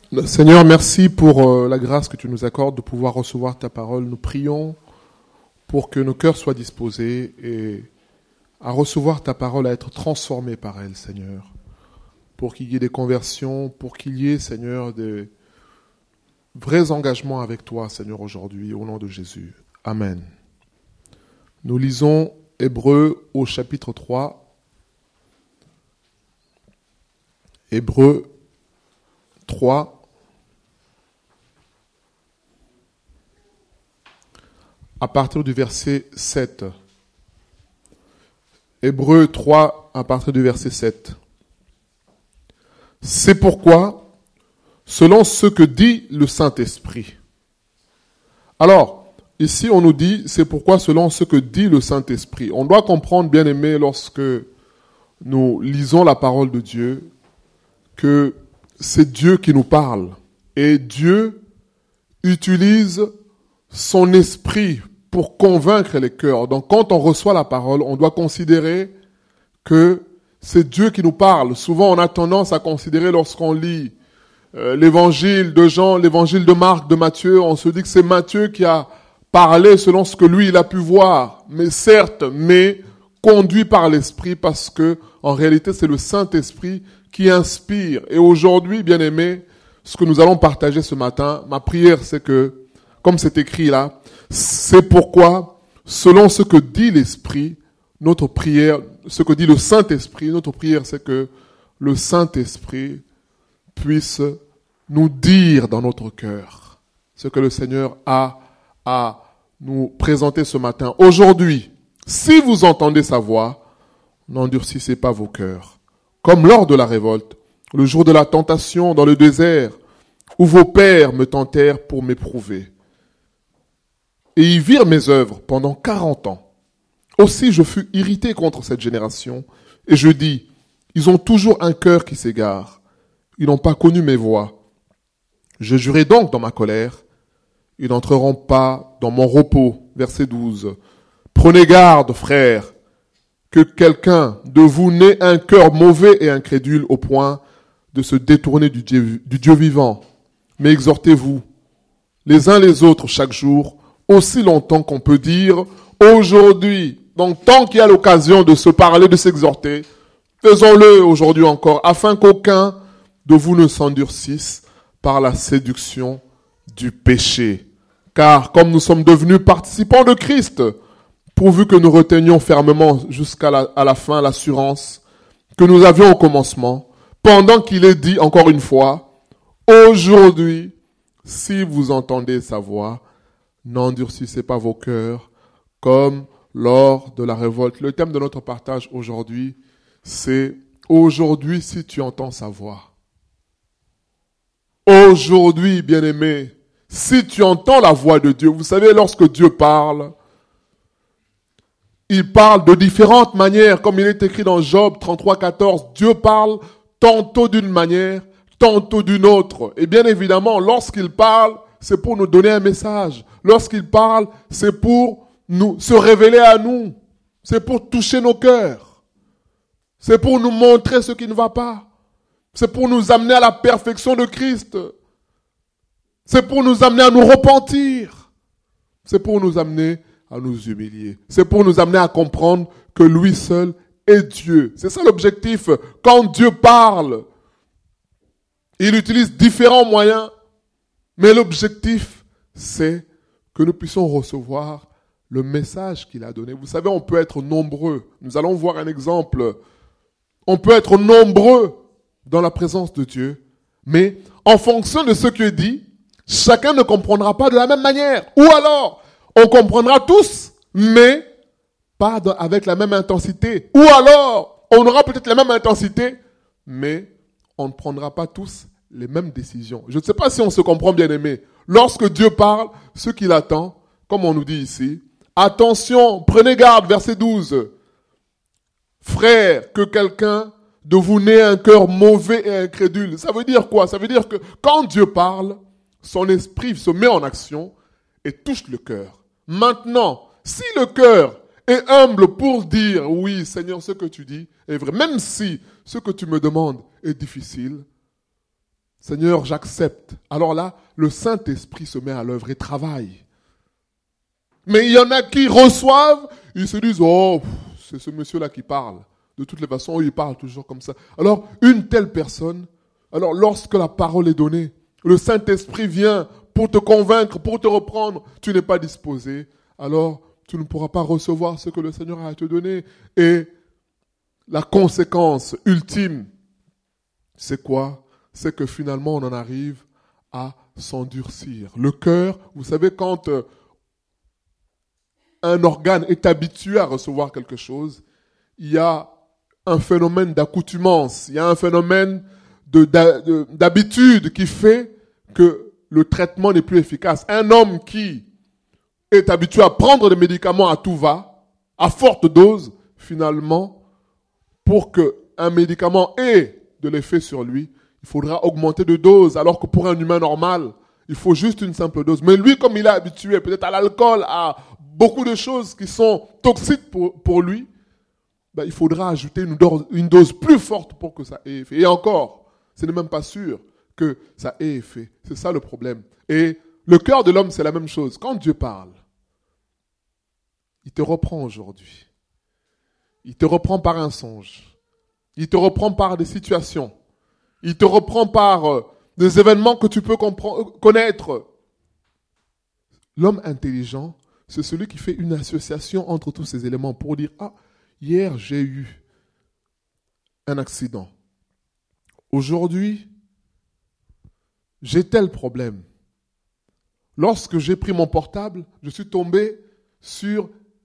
Seigneur, merci pour la grâce que tu nous accordes de pouvoir recevoir ta parole. Nous prions pour que nos cœurs soient disposés et à recevoir ta parole, à être transformés par elle, Seigneur. Pour qu'il y ait des conversions, pour qu'il y ait, Seigneur, des vrais engagements avec toi, Seigneur, aujourd'hui, au nom de Jésus. Amen. Nous lisons Hébreux au chapitre 3. Hébreux 3. À partir du verset 7. Hébreux 3, à partir du verset 7. C'est pourquoi, selon ce que dit le Saint-Esprit. Alors, ici on nous dit, c'est pourquoi selon ce que dit le Saint-Esprit. On doit comprendre, bien aimé, lorsque nous lisons la parole de Dieu, que c'est Dieu qui nous parle. Et Dieu utilise son esprit pour convaincre les cœurs. Donc quand on reçoit la parole, on doit considérer que c'est Dieu qui nous parle. Souvent on a tendance à considérer lorsqu'on lit l'évangile de Jean, l'évangile de Marc, de Matthieu, on se dit que c'est Matthieu qui a parlé selon ce que lui il a pu voir. Mais certes, mais conduit par l'Esprit, parce que en réalité c'est le Saint-Esprit qui inspire. Et aujourd'hui, bien aimé, ce que nous allons partager ce matin, ma prière c'est que, comme c'est écrit là, c'est pourquoi, selon ce que dit l'Esprit, notre prière, ce que dit le Saint-Esprit, notre prière, c'est que le Saint-Esprit puisse nous dire dans notre cœur ce que le Seigneur a à nous présenter ce matin. Aujourd'hui, si vous entendez sa voix, n'endurcissez pas vos cœurs. Comme lors de la révolte, le jour de la tentation dans le désert, où vos pères me tentèrent pour m'éprouver. Et ils virent mes œuvres pendant 40 ans. Aussi je fus irrité contre cette génération, et je dis, ils ont toujours un cœur qui s'égare. Ils n'ont pas connu mes voies. Je jurai donc dans ma colère, ils n'entreront pas dans mon repos. Verset 12. Prenez garde, frères, que quelqu'un de vous n'ait un cœur mauvais et incrédule au point de se détourner du Dieu vivant. Mais exhortez-vous, les uns les autres chaque jour, aussi longtemps qu'on peut dire aujourd'hui. Donc tant qu'il y a l'occasion de se parler, de s'exhorter, faisons-le aujourd'hui encore, afin qu'aucun de vous ne s'endurcisse par la séduction du péché. Car comme nous sommes devenus participants de Christ, pourvu que nous retenions fermement jusqu'à la fin l'assurance que nous avions au commencement, pendant qu'il est dit encore une fois, aujourd'hui, si vous entendez sa voix, n'endurcissez pas vos cœurs comme lors de la révolte. Le thème de notre partage aujourd'hui, c'est aujourd'hui si tu entends sa voix. Aujourd'hui, bien-aimé, si tu entends la voix de Dieu, vous savez, lorsque Dieu parle, il parle de différentes manières, comme il est écrit dans Job 33, 14. Dieu parle tantôt d'une manière, tantôt d'une autre. Et bien évidemment, lorsqu'il parle, c'est pour nous donner un message. Lorsqu'il parle, c'est pour nous se révéler à nous. C'est pour toucher nos cœurs. C'est pour nous montrer ce qui ne va pas. C'est pour nous amener à la perfection de Christ. C'est pour nous amener à nous repentir. C'est pour nous amener à nous humilier. C'est pour nous amener à comprendre que lui seul est Dieu. C'est ça l'objectif. Quand Dieu parle, il utilise différents moyens, mais l'objectif, c'est que nous puissions recevoir le message qu'il a donné. Vous savez, on peut être nombreux. Nous allons voir un exemple. On peut être nombreux dans la présence de Dieu, mais en fonction de ce qui est dit, chacun ne comprendra pas de la même manière. Ou alors, on comprendra tous, mais pas avec la même intensité. Ou alors, on aura peut-être la même intensité, mais on ne prendra pas tous les mêmes décisions. Je ne sais pas si on se comprend, bien aimé. Lorsque Dieu parle, ce qu'il attend, comme on nous dit ici, attention, prenez garde, verset 12. Frère, que quelqu'un de vous n'ait un cœur mauvais et incrédule. Ça veut dire quoi? Ça veut dire que quand Dieu parle, son esprit se met en action et touche le cœur. Maintenant, si le cœur est humble pour dire, oui, Seigneur, ce que tu dis est vrai, même si ce que tu me demandes est difficile, Seigneur, j'accepte. Alors là, le Saint-Esprit se met à l'œuvre et travaille. Mais il y en a qui reçoivent, ils se disent, oh, c'est ce monsieur-là qui parle. De toutes les façons, il parle toujours comme ça. Alors, une telle personne, alors lorsque la parole est donnée, le Saint-Esprit vient pour te convaincre, pour te reprendre, tu n'es pas disposé, alors tu ne pourras pas recevoir ce que le Seigneur a à te donner. Et la conséquence ultime, c'est quoi? C'est que finalement on en arrive à s'endurcir. Le cœur, vous savez, quand un organe est habitué à recevoir quelque chose, il y a un phénomène d'accoutumance, il y a un phénomène d'habitude qui fait que le traitement n'est plus efficace. Un homme qui est habitué à prendre des médicaments à tout va, à forte dose, finalement, pour qu'un médicament ait de l'effet sur lui, il faudra augmenter de dose, alors que pour un humain normal, il faut juste une simple dose. Mais lui, comme il est habitué peut-être à l'alcool, à beaucoup de choses qui sont toxiques pour lui, ben, il faudra ajouter une dose plus forte pour que ça ait effet. Et encore, ce n'est même pas sûr que ça ait effet. C'est ça le problème. Et le cœur de l'homme, c'est la même chose. Quand Dieu parle, il te reprend aujourd'hui. Il te reprend par un songe. Il te reprend par des situations. Il te reprend par des événements que tu peux connaître. L'homme intelligent, c'est celui qui fait une association entre tous ces éléments pour dire, ah, hier j'ai eu un accident. Aujourd'hui, j'ai tel problème. Lorsque j'ai pris mon portable, je suis tombé sur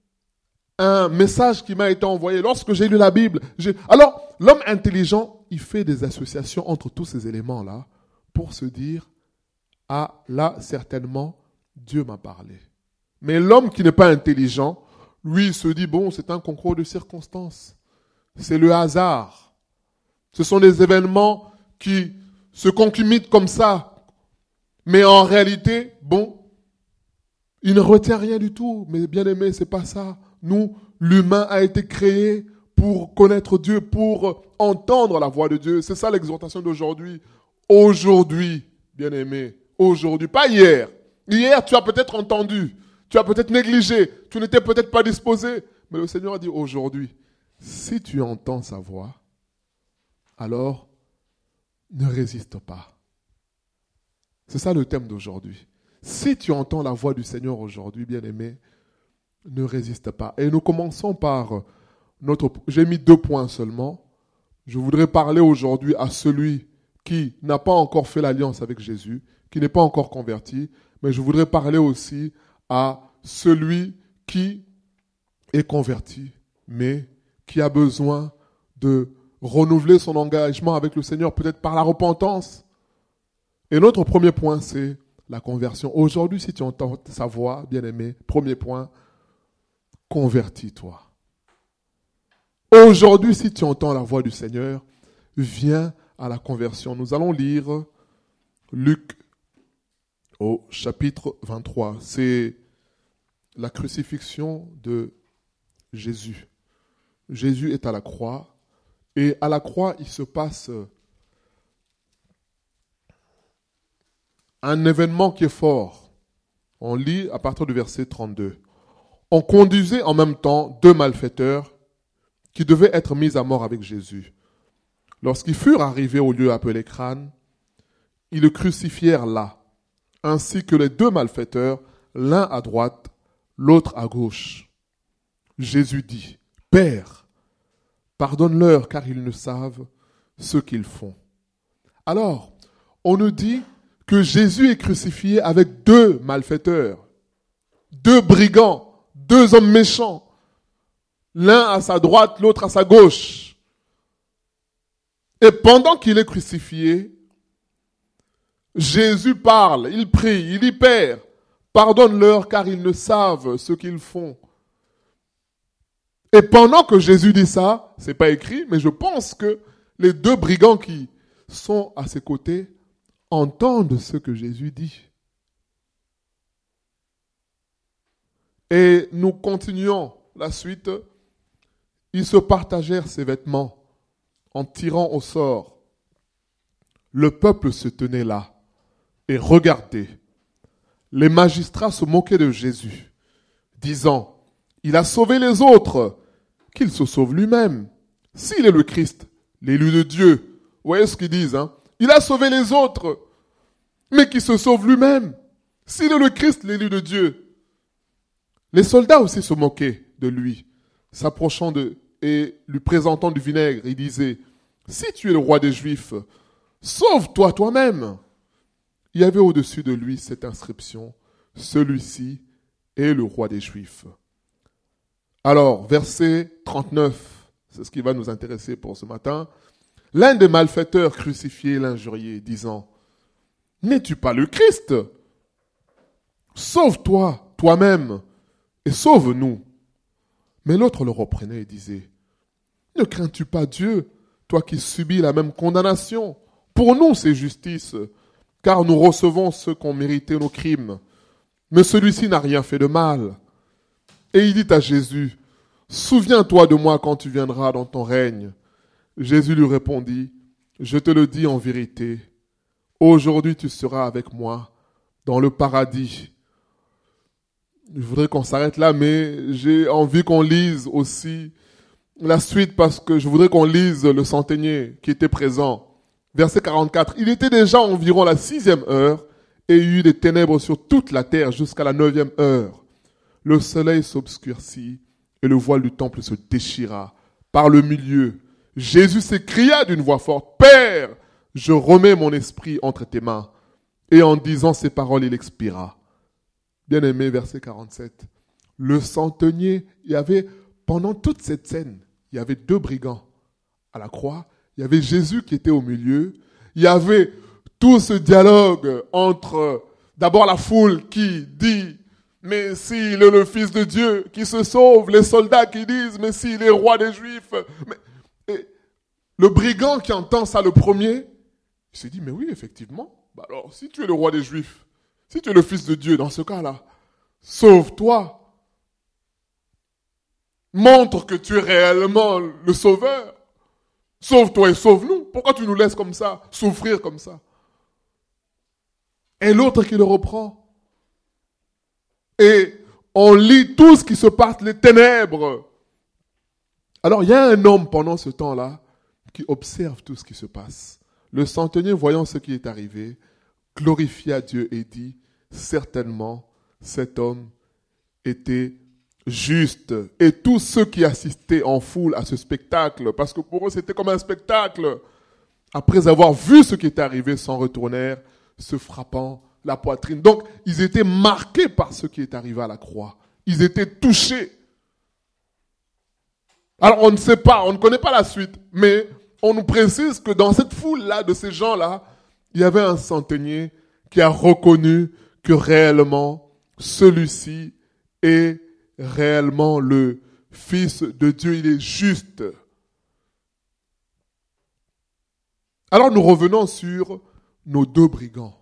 un message qui m'a été envoyé. Lorsque j'ai lu la Bible, alors l'homme intelligent, il fait des associations entre tous ces éléments-là pour se dire, ah là, certainement, Dieu m'a parlé. Mais l'homme qui n'est pas intelligent, lui, il se dit, bon, c'est un concours de circonstances. C'est le hasard. Ce sont des événements qui se concomitent comme ça. Mais en réalité, bon, il ne retient rien du tout. Mais bien aimé, c'est pas ça. Nous, l'humain a été créé pour connaître Dieu, pour entendre la voix de Dieu. C'est ça l'exhortation d'aujourd'hui. Aujourd'hui, bien aimé, aujourd'hui, pas hier. Hier, tu as peut-être entendu, tu as peut-être négligé, tu n'étais peut-être pas disposé. Mais le Seigneur a dit aujourd'hui, si tu entends sa voix, alors ne résiste pas. C'est ça le thème d'aujourd'hui. Si tu entends la voix du Seigneur aujourd'hui, bien-aimé, ne résiste pas. Et nous commençons par j'ai mis 2 points seulement. Je voudrais parler aujourd'hui à celui qui n'a pas encore fait l'alliance avec Jésus, qui n'est pas encore converti, mais je voudrais parler aussi à celui qui est converti, mais qui a besoin de renouveler son engagement avec le Seigneur, peut-être par la repentance. Et notre premier point, c'est la conversion. Aujourd'hui, si tu entends sa voix, bien-aimé, premier point, convertis-toi. Aujourd'hui, si tu entends la voix du Seigneur, viens à la conversion. Nous allons lire Luc au chapitre 23. C'est la crucifixion de Jésus. Jésus est à la croix. Et à la croix, il se passe un événement qui est fort. On lit à partir du verset 32. On conduisait en même temps 2 malfaiteurs qui devaient être mis à mort avec Jésus. Lorsqu'ils furent arrivés au lieu appelé Crâne, ils le crucifièrent là, ainsi que les 2 malfaiteurs, l'un à droite, l'autre à gauche. Jésus dit, « Père, pardonne-leur car ils ne savent ce qu'ils font. » Alors, on nous dit que Jésus est crucifié avec 2 malfaiteurs, 2 brigands, 2 hommes méchants, l'un à sa droite, l'autre à sa gauche. Et pendant qu'il est crucifié, Jésus parle, il prie, il dit, Père, pardonne-leur car ils ne savent ce qu'ils font. Et pendant que Jésus dit ça, c'est pas écrit, mais je pense que les 2 brigands qui sont à ses côtés entendent ce que Jésus dit. Et nous continuons la suite. Ils se partagèrent ses vêtements en tirant au sort Le peuple se tenait là et regardait. Les magistrats se moquaient de Jésus, disant, « Il a sauvé les autres, qu'il se sauve lui-même. S'il est le Christ, l'élu de Dieu. » Vous voyez ce qu'ils disent, hein? Il a sauvé les autres, mais qu'il se sauve lui-même. S'il est le Christ, l'élu de Dieu. Les soldats aussi se moquaient de lui, s'approchant et lui présentant du vinaigre. Il disait, « Si tu es le roi des Juifs, sauve-toi toi-même. » Il y avait au-dessus de lui cette inscription, « Celui-ci est le roi des Juifs. » Alors, verset 39, c'est ce qui va nous intéresser pour ce matin. L'un des malfaiteurs crucifiés l'injuriait, disant, « N'es-tu pas le Christ? Sauve-toi toi-même et sauve-nous. » Mais l'autre le reprenait et disait, « Ne crains-tu pas Dieu, toi qui subis la même condamnation? Pour nous, c'est justice, car nous recevons ceux qu'ont mérité nos crimes. Mais celui-ci n'a rien fait de mal. » Et il dit à Jésus, « Souviens-toi de moi quand tu viendras dans ton règne. » Jésus lui répondit, « Je te le dis en vérité, aujourd'hui tu seras avec moi dans le paradis. » Je voudrais qu'on s'arrête là, mais j'ai envie qu'on lise aussi la suite parce que je voudrais qu'on lise le centenier qui était présent. Verset 44, « Il était déjà environ la 6e heure et il y eut des ténèbres sur toute la terre jusqu'à la 9e heure. Le soleil s'obscurcit et le voile du temple se déchira par le milieu. Jésus s'écria d'une voix forte, « Père, je remets mon esprit entre tes mains. » Et en disant ces paroles, il expira. Bien-aimé, verset 47. Le centenier, il y avait, pendant toute cette scène, il y avait 2 brigands à la croix. Il y avait Jésus qui était au milieu. Il y avait tout ce dialogue entre, d'abord la foule qui dit, mais s'il est le Fils de Dieu qui se sauve, les soldats qui disent, mais s'il est roi des Juifs. Et le brigand qui entend ça le premier, il se dit, mais oui, effectivement, alors si tu es le roi des Juifs, si tu es le Fils de Dieu, dans ce cas-là, sauve-toi. Montre que tu es réellement le Sauveur. Sauve-toi et sauve-nous. Pourquoi tu nous laisses comme ça, souffrir comme ça? Et l'autre qui le reprend. Et on lit tout ce qui se passe, les ténèbres. Alors il y a un homme pendant ce temps-là qui observe tout ce qui se passe. Le centenier, voyant ce qui est arrivé, glorifia Dieu et dit, certainement, cet homme était juste. Et tous ceux qui assistaient en foule à ce spectacle, parce que pour eux c'était comme un spectacle, après avoir vu ce qui était arrivé, s'en retournèrent, se frappant la poitrine. Donc, ils étaient marqués par ce qui est arrivé à la croix. Ils étaient touchés. Alors, on ne sait pas, on ne connaît pas la suite, mais on nous précise que dans cette foule-là, de ces gens-là, il y avait un centenier qui a reconnu que réellement, celui-ci est réellement le Fils de Dieu, il est juste. Alors, nous revenons sur nos 2 brigands.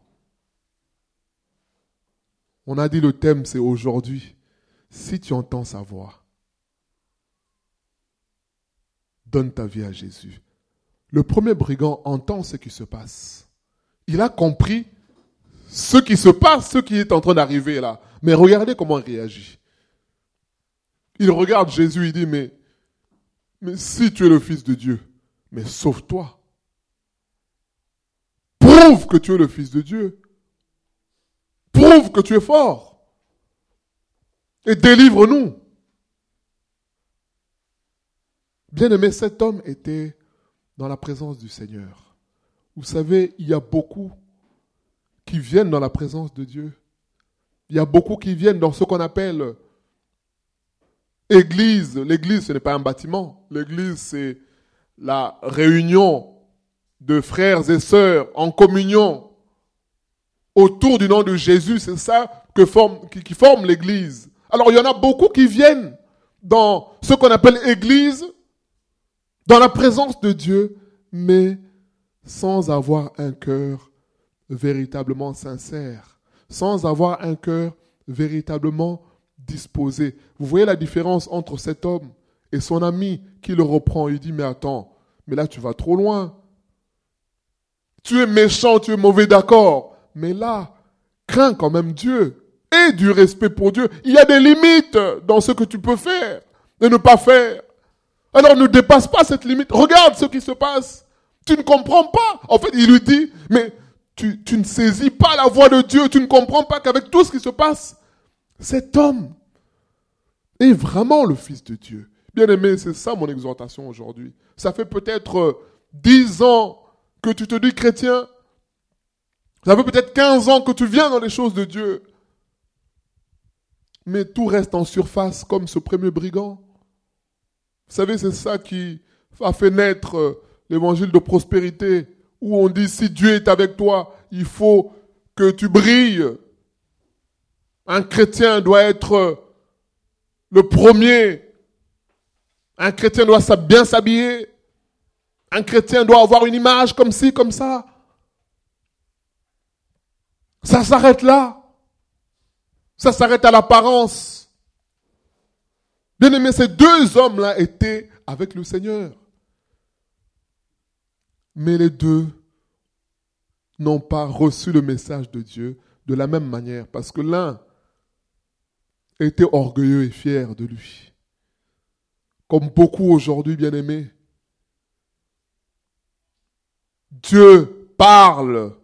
On a dit le thème, c'est aujourd'hui. Si tu entends sa voix, donne ta vie à Jésus. Le premier brigand entend ce qui se passe. Il a compris ce qui se passe, ce qui est en train d'arriver là. Mais regardez comment il réagit. Il regarde Jésus, il dit, mais si tu es le Fils de Dieu, mais sauve-toi. Prouve que tu es le Fils de Dieu. Prouve que tu es fort. Et délivre-nous. Bien-aimé, cet homme était dans la présence du Seigneur. Vous savez, il y a beaucoup qui viennent dans la présence de Dieu. Il y a beaucoup qui viennent dans ce qu'on appelle Église. L'église, ce n'est pas un bâtiment. L'église, c'est la réunion de frères et sœurs en communion autour du nom de Jésus. C'est ça qui forme l'église. Alors, il y en a beaucoup qui viennent dans ce qu'on appelle église, dans la présence de Dieu, mais sans avoir un cœur véritablement sincère, sans avoir un cœur véritablement disposé. Vous voyez la différence entre cet homme et son ami qui le reprend. Il dit, mais attends, mais là tu vas trop loin. Tu es méchant, tu es mauvais, d'accord. Mais là, crains quand même Dieu. Et du respect pour Dieu. Il y a des limites dans ce que tu peux faire et ne pas faire. Alors ne dépasse pas cette limite. Regarde ce qui se passe. Tu ne comprends pas. En fait, il lui dit, mais tu ne saisis pas la voix de Dieu. Tu ne comprends pas qu'avec tout ce qui se passe, cet homme est vraiment le Fils de Dieu. Bien aimé, c'est ça mon exhortation aujourd'hui. Ça fait peut-être 10 ans que tu te dis chrétien. Ça fait peut-être 15 ans que tu viens dans les choses de Dieu. Mais tout reste en surface comme ce premier brigand. Vous savez, c'est ça qui a fait naître l'évangile de prospérité, où on dit si Dieu est avec toi, il faut que tu brilles. Un chrétien doit être le premier. Un chrétien doit bien s'habiller. Un chrétien doit avoir une image comme ci, comme ça. Ça s'arrête là. Ça s'arrête à l'apparence. Bien aimé, ces deux hommes-là étaient avec le Seigneur. Mais les deux n'ont pas reçu le message de Dieu de la même manière. Parce que l'un était orgueilleux et fier de lui. Comme beaucoup aujourd'hui, bien aimés. Dieu parle,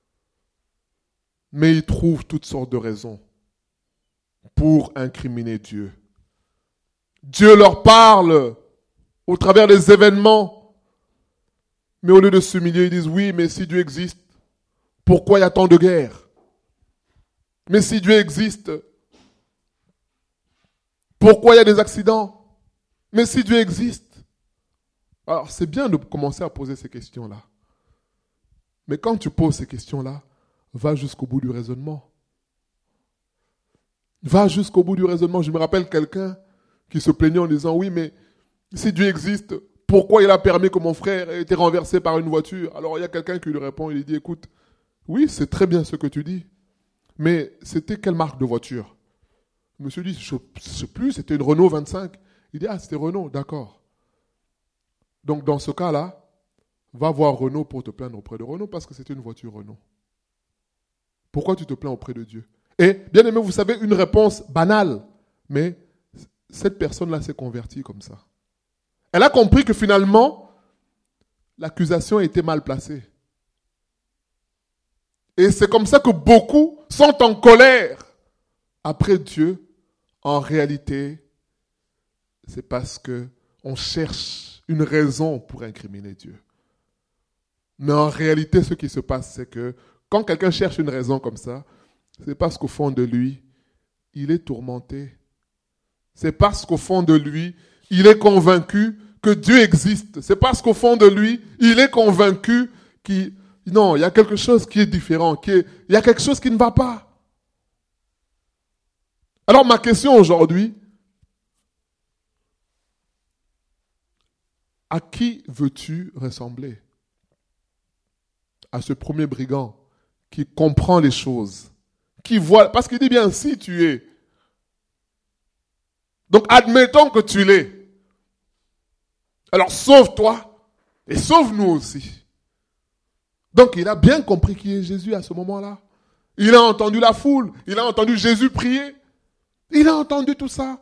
mais il trouve toutes sortes de raisons pour incriminer Dieu. Dieu leur parle au travers des événements, mais au lieu de s'humilier, ils disent oui, mais si Dieu existe, pourquoi il y a tant de guerres? Mais si Dieu existe, pourquoi il y a des accidents? Mais si Dieu existe. Alors c'est bien de commencer à poser ces questions-là. Mais quand tu poses ces questions-là, va jusqu'au bout du raisonnement. Va jusqu'au bout du raisonnement. Je me rappelle quelqu'un qui se plaignait en disant, oui, mais si Dieu existe, pourquoi il a permis que mon frère ait été renversé par une voiture? Alors il y a quelqu'un qui lui répond, il lui dit, écoute, oui, c'est très bien ce que tu dis, mais c'était quelle marque de voiture? Le monsieur dit, je ne sais plus, c'était une Renault 25. Il dit, ah, c'était Renault, d'accord. Donc dans ce cas-là, va voir Renault pour te plaindre auprès de Renault parce que c'était une voiture Renault. Pourquoi tu te plains auprès de Dieu? Et bien aimé, vous savez, une réponse banale, mais cette personne-là s'est convertie comme ça. Elle a compris que finalement, l'accusation était mal placée. Et c'est comme ça que beaucoup sont en colère après Dieu. En réalité, c'est parce qu'on cherche une raison pour incriminer Dieu. Mais en réalité, ce qui se passe, c'est que quand quelqu'un cherche une raison comme ça, c'est parce qu'au fond de lui, il est tourmenté. C'est parce qu'au fond de lui, il est convaincu que Dieu existe. C'est parce qu'au fond de lui, il est convaincu qu'il y a quelque chose qui est différent, il y a quelque chose qui ne va pas. Alors ma question aujourd'hui, à qui veux-tu ressembler? À ce premier brigand qui comprend les choses, qui voit, parce qu'il dit bien si tu es. Donc admettons que tu l'es. Alors sauve-toi et sauve-nous aussi. Donc il a bien compris qui est Jésus à ce moment-là. Il a entendu la foule, il a entendu Jésus prier, il a entendu tout ça.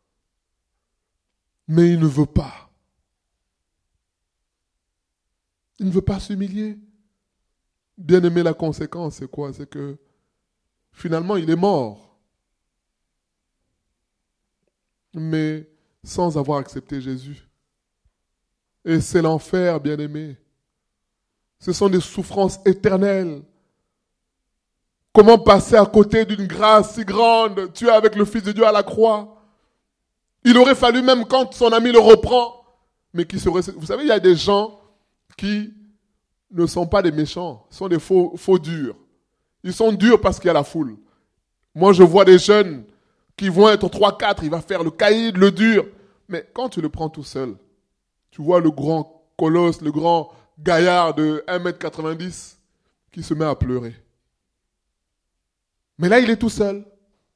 Mais il ne veut pas. Il ne veut pas s'humilier. Bien aimé, la conséquence, c'est quoi? C'est que finalement, il est mort. Mais sans avoir accepté Jésus. Et c'est l'enfer, bien aimé. Ce sont des souffrances éternelles. Comment passer à côté d'une grâce si grande? Tu es avec le Fils de Dieu à la croix. Il aurait fallu même quand son ami le reprend, mais qui serait... Vous savez, il y a des gens qui ne sont pas des méchants, sont des faux durs. Ils sont durs parce qu'il y a la foule. Moi, je vois des jeunes qui vont être 3-4, il va faire le caïd, le dur. Mais quand tu le prends tout seul, tu vois le grand colosse, le grand gaillard de 1m90 qui se met à pleurer. Mais là, il est tout seul.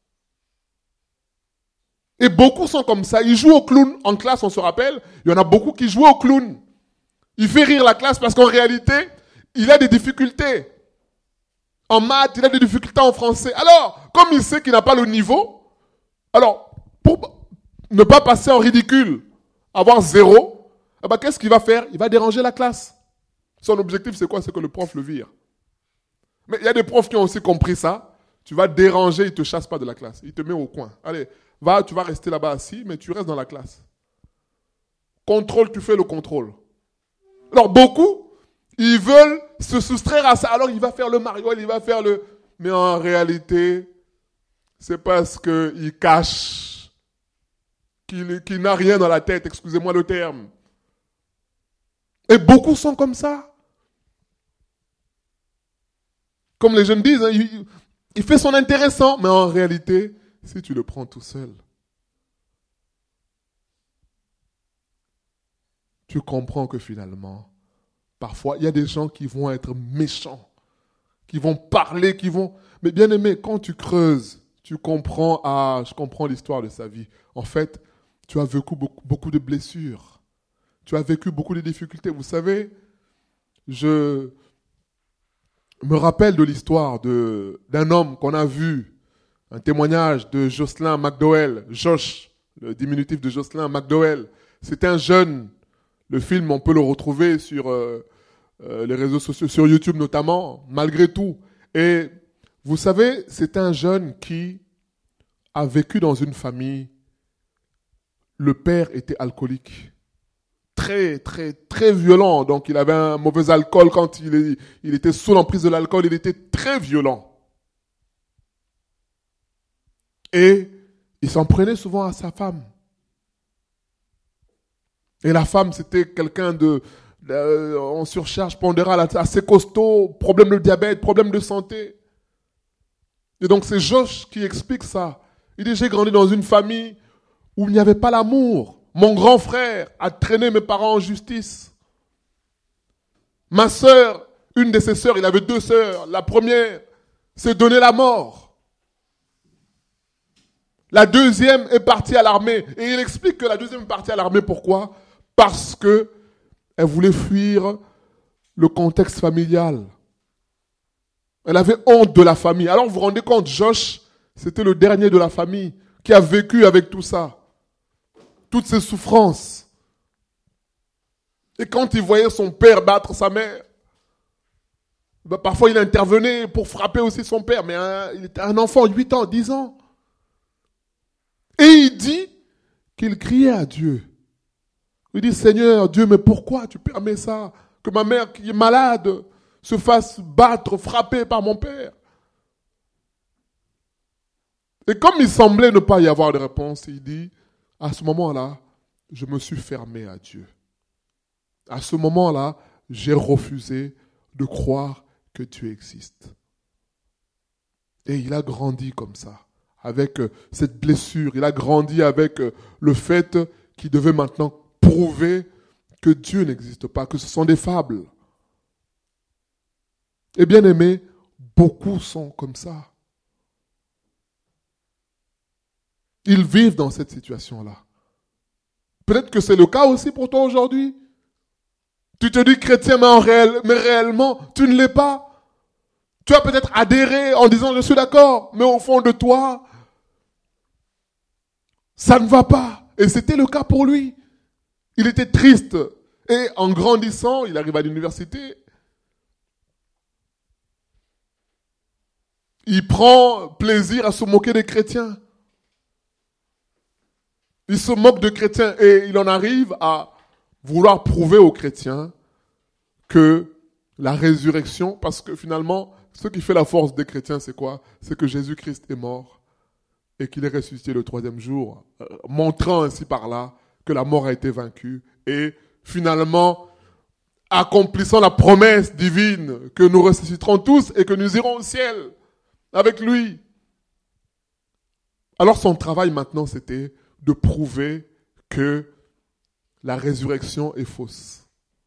Et beaucoup sont comme ça. Ils jouent au clown. En classe, on se rappelle, il y en a beaucoup qui jouent au clown. Il fait rire la classe parce qu'en réalité, il a des difficultés. En maths, il a des difficultés en français. Alors, comme il sait qu'il n'a pas le niveau, alors, pour ne pas passer en ridicule, avoir 0, eh ben, qu'est-ce qu'il va faire? Il va déranger la classe. Son objectif, c'est quoi? C'est que le prof le vire. Mais il y a des profs qui ont aussi compris ça. Tu vas déranger, il ne te chasse pas de la classe. Il te met au coin. Allez, va, tu vas rester là-bas assis, mais tu restes dans la classe. Contrôle, tu fais le contrôle. Alors, beaucoup, ils veulent se soustraire à ça. Alors, il va faire le mariole, il va faire le... Mais en réalité, c'est parce qu'il cache, qu'il n'a rien dans la tête, excusez-moi le terme. Et beaucoup sont comme ça. Comme les jeunes disent, hein, il fait son intéressant, mais en réalité, si tu le prends tout seul, tu comprends que finalement, parfois, il y a des gens qui vont être méchants, qui vont parler, qui vont... Mais bien aimé, quand tu creuses, tu comprends, je comprends l'histoire de sa vie. En fait, tu as vécu beaucoup de blessures. Tu as vécu beaucoup de difficultés. Vous savez, je me rappelle de l'histoire d'un homme qu'on a vu, un témoignage de Jocelyn McDowell, Josh, le diminutif de Jocelyn McDowell. C'était un jeune, le film, on peut le retrouver sur les réseaux sociaux, sur YouTube notamment, malgré tout. Et vous savez, c'est un jeune qui a vécu dans une famille, le père était alcoolique. Très, très, très violent. Donc, il avait un mauvais alcool. Quand il était sous l'emprise de l'alcool, il était très violent. Et il s'en prenait souvent à sa femme. Et la femme, c'était quelqu'un en surcharge pondérale, assez costaud, problème de diabète, problème de santé. Et donc, c'est Josh qui explique ça. Il dit, j'ai grandi dans une famille où il n'y avait pas l'amour. Mon grand frère a traîné mes parents en justice. Ma sœur, une de ses sœurs, il avait 2 sœurs. La première s'est donnée la mort. La deuxième est partie à l'armée. Et il explique que la deuxième est partie à l'armée, pourquoi? Parce que elle voulait fuir le contexte familial. Elle avait honte de la famille. Alors vous vous rendez compte, Josh, c'était le dernier de la famille qui a vécu avec tout ça. Toutes ces souffrances. Et quand il voyait son père battre sa mère, parfois il intervenait pour frapper aussi son père, mais il était un enfant, 8 ans, 10 ans. Et il dit qu'il criait à Dieu. Il dit, Seigneur, Dieu, mais pourquoi tu permets ça? Que ma mère qui est malade se fasse battre, frapper par mon père. Et comme il semblait ne pas y avoir de réponse, il dit, à ce moment-là, je me suis fermé à Dieu. À ce moment-là, j'ai refusé de croire que Dieu existe. Et il a grandi comme ça, avec cette blessure. Il a grandi avec le fait qu'il devait maintenant prouver que Dieu n'existe pas, que ce sont des fables. Et bien aimé, beaucoup sont comme ça. Ils vivent dans cette situation-là. Peut-être que c'est le cas aussi pour toi aujourd'hui. Tu te dis chrétien, mais réellement, tu ne l'es pas. Tu as peut-être adhéré en disant je suis d'accord, mais au fond de toi, ça ne va pas. Et c'était le cas pour lui. Il était triste. Et en grandissant, il arrive à l'université. Il prend plaisir à se moquer des chrétiens. Il se moque de chrétiens et il en arrive à vouloir prouver aux chrétiens que la résurrection, parce que finalement, ce qui fait la force des chrétiens, c'est quoi? C'est que Jésus-Christ est mort et qu'il est ressuscité le 3e jour, montrant ainsi par là que la mort a été vaincue et finalement accomplissant la promesse divine que nous ressusciterons tous et que nous irons au ciel avec lui. Alors son travail maintenant, c'était de prouver que la résurrection est fausse.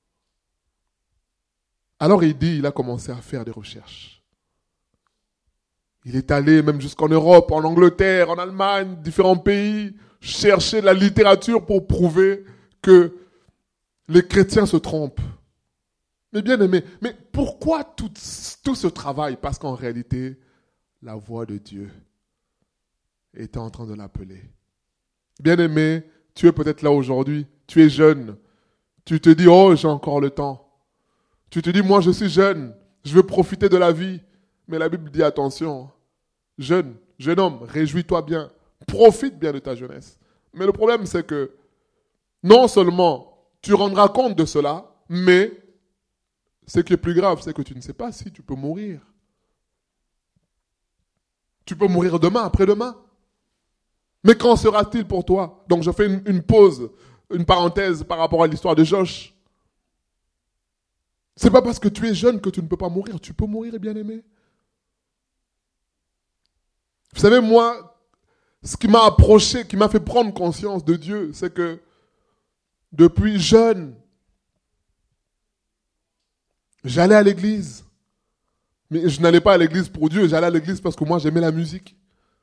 Alors il a commencé à faire des recherches. Il est allé même jusqu'en Europe, en Angleterre, en Allemagne, différents pays, chercher la littérature pour prouver que les chrétiens se trompent. Mais bien aimé, mais pourquoi tout ce travail? Parce qu'en réalité, la voix de Dieu était en train de l'appeler. Bien aimé, tu es peut-être là aujourd'hui, tu es jeune, tu te dis, oh, j'ai encore le temps. Tu te dis, moi je suis jeune, je veux profiter de la vie. Mais la Bible dit, attention, jeune homme, réjouis-toi bien, profite bien de ta jeunesse. Mais le problème c'est que, non seulement tu rendras compte de cela, mais ce qui est plus grave, c'est que tu ne sais pas si tu peux mourir. Tu peux mourir demain, après-demain. Mais qu'en sera-t-il pour toi? Donc je fais une pause, une parenthèse par rapport à l'histoire de Josh. C'est pas parce que tu es jeune que tu ne peux pas mourir. Tu peux mourir, bien aimé. Vous savez, moi, ce qui m'a approché, qui m'a fait prendre conscience de Dieu, c'est que depuis jeune, j'allais à l'église. Mais je n'allais pas à l'église pour Dieu, j'allais à l'église parce que moi j'aimais la musique.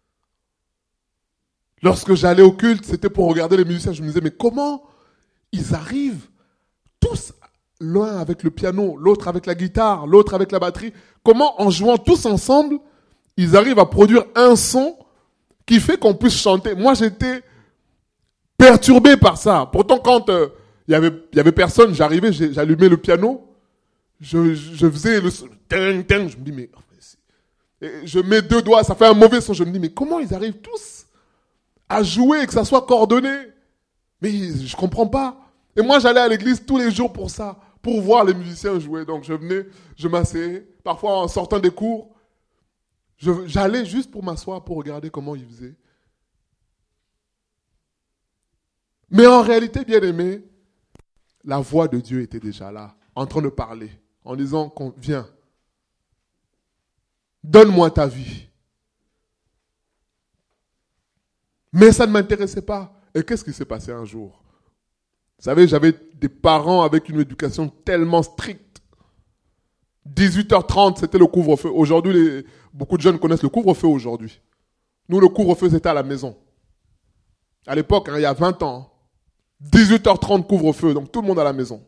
Lorsque j'allais au culte, c'était pour regarder les musiciens. Je me disais, mais comment ils arrivent tous, l'un avec le piano, l'autre avec la guitare, l'autre avec la batterie, comment en jouant tous ensemble, ils arrivent à produire un son qui fait qu'on puisse chanter. Moi j'étais perturbé par ça. Pourtant quand il y avait personne, j'arrivais, j'allumais le piano, je faisais le son, je me dis, mais et je mets 2 doigts, ça fait un mauvais son. Je me dis, mais comment ils arrivent tous à jouer et que ça soit coordonné? Mais je comprends pas. Et moi, j'allais à l'église tous les jours pour ça, pour voir les musiciens jouer. Donc je venais, je m'asseyais. Parfois, en sortant des cours, j'allais juste pour m'asseoir, pour regarder comment ils faisaient. Mais en réalité, bien aimé, la voix de Dieu était déjà là, en train de parler, en disant, viens, donne-moi ta vie. Mais ça ne m'intéressait pas. Et qu'est-ce qui s'est passé un jour? Vous savez, j'avais des parents avec une éducation tellement stricte. 18h30, c'était le couvre-feu. Aujourd'hui, beaucoup de jeunes connaissent le couvre-feu aujourd'hui. Nous, le couvre-feu, c'était à la maison. À l'époque, il y a 20 ans, 18h30 couvre-feu, donc tout le monde à la maison.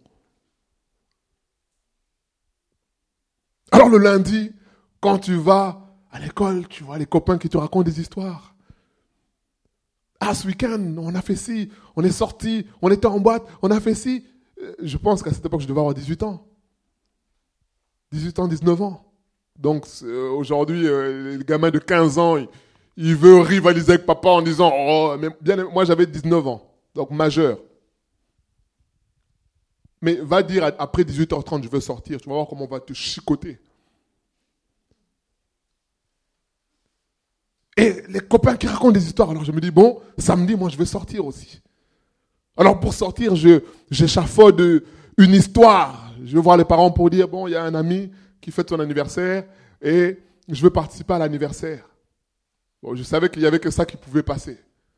Alors le lundi, quand tu vas à l'école, tu vois les copains qui te racontent des histoires. Ah, ce week-end, on a fait ci, on est sorti, on était en boîte, on a fait ci. Je pense qu'à cette époque, je devais avoir 18 ans. 18 ans, 19 ans. Donc aujourd'hui, le gamin de 15 ans, il veut rivaliser avec papa en disant, oh, mais bien, moi j'avais 19 ans, donc majeur. Mais va dire après 18h30, je veux sortir, tu vas voir comment on va te chicoter. Et les copains qui racontent des histoires, alors je me dis, bon, samedi, moi je vais sortir aussi. Alors pour sortir, j'échafaude une histoire. Je vais voir les parents pour dire, bon, il y a un ami qui fête son anniversaire et je veux participer à l'anniversaire. Bon, je savais qu'il n'y avait que ça qui pouvait passer.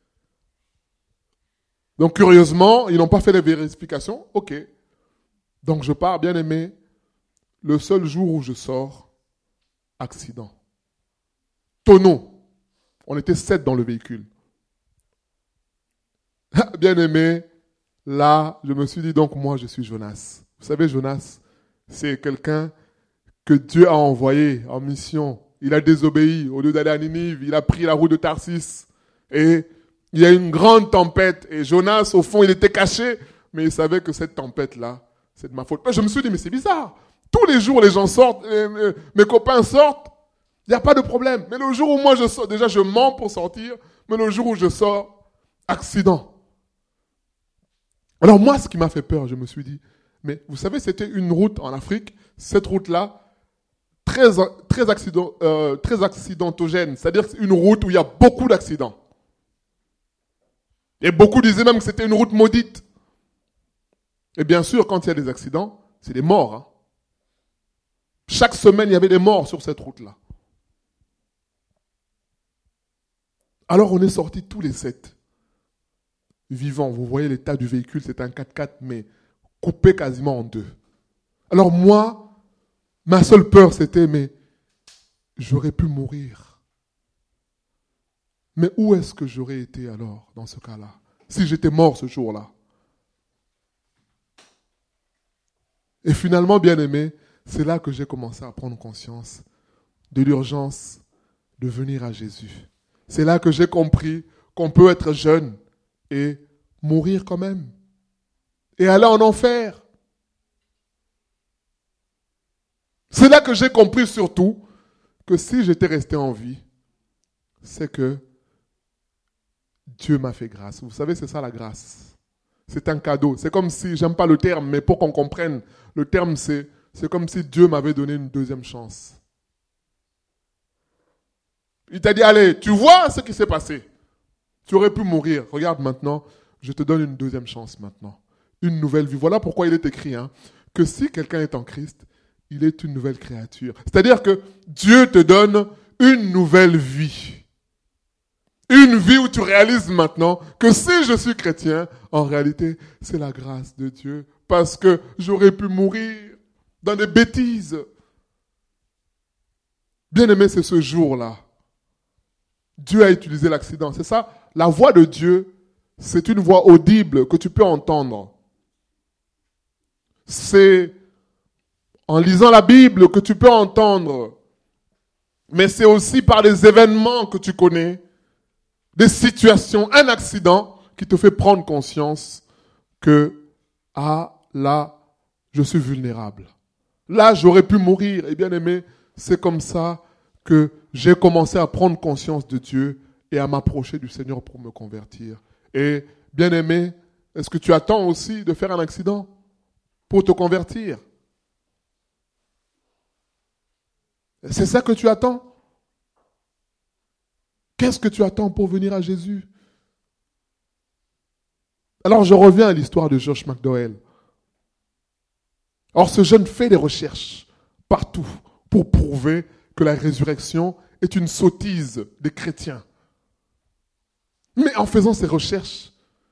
Donc curieusement, ils n'ont pas fait les vérifications. Ok. Donc je pars, bien aimé. Le seul jour où je sors, accident. Tonneau. On était 7 dans le véhicule. Bien aimé, là, je me suis dit, donc moi, je suis Jonas. Vous savez, Jonas, c'est quelqu'un que Dieu a envoyé en mission. Il a désobéi. Au lieu d'aller à Ninive, il a pris la route de Tarsis. Et il y a une grande tempête. Et Jonas, au fond, il était caché, mais il savait que cette tempête-là, c'est de ma faute. Je me suis dit, mais c'est bizarre. Tous les jours, les gens sortent, mes copains sortent. Il n'y a pas de problème. Mais le jour où moi je sors, déjà je mens pour sortir, mais le jour où je sors, accident. Alors moi, ce qui m'a fait peur, je me suis dit, mais vous savez, c'était une route en Afrique, cette route-là, très accidentogène, c'est-à-dire une route où il y a beaucoup d'accidents. Et beaucoup disaient même que c'était une route maudite. Et bien sûr, quand il y a des accidents, c'est des morts. Hein. Chaque semaine, il y avait des morts sur cette route-là. Alors on est sortis tous les 7, vivants. Vous voyez l'état du véhicule, c'est un 4x4, mais coupé quasiment en 2. Alors moi, ma seule peur c'était, mais j'aurais pu mourir. Mais où est-ce que j'aurais été alors, dans ce cas-là, si j'étais mort ce jour-là? Et finalement, bien aimé, c'est là que j'ai commencé à prendre conscience de l'urgence de venir à Jésus. C'est là que j'ai compris qu'on peut être jeune et mourir quand même. Et aller en enfer. C'est là que j'ai compris surtout que si j'étais resté en vie, c'est que Dieu m'a fait grâce. Vous savez, c'est ça la grâce. C'est un cadeau. C'est comme si, j'aime pas le terme, mais pour qu'on comprenne, le terme c'est comme si Dieu m'avait donné une deuxième chance. Il t'a dit, allez, tu vois ce qui s'est passé. Tu aurais pu mourir. Regarde maintenant, je te donne une deuxième chance maintenant. Une nouvelle vie. Voilà pourquoi il est écrit que si quelqu'un est en Christ, il est une nouvelle créature. C'est-à-dire que Dieu te donne une nouvelle vie. Une vie où tu réalises maintenant que si je suis chrétien, en réalité, c'est la grâce de Dieu. Parce que j'aurais pu mourir dans des bêtises. Bien aimé, c'est ce jour-là. Dieu a utilisé l'accident. C'est ça, la voix de Dieu, c'est une voix audible que tu peux entendre. C'est en lisant la Bible que tu peux entendre. Mais c'est aussi par des événements que tu connais, des situations, un accident qui te fait prendre conscience que, là, je suis vulnérable. Là, j'aurais pu mourir. Et bien aimé, c'est comme ça que j'ai commencé à prendre conscience de Dieu et à m'approcher du Seigneur pour me convertir. Et bien aimé, est-ce que tu attends aussi de faire un accident pour te convertir? C'est ça que tu attends? Qu'est-ce que tu attends pour venir à Jésus? Alors je reviens à l'histoire de Josh McDowell. Or ce jeune fait des recherches partout pour prouver que la résurrection est une sottise des chrétiens. Mais en faisant ces recherches,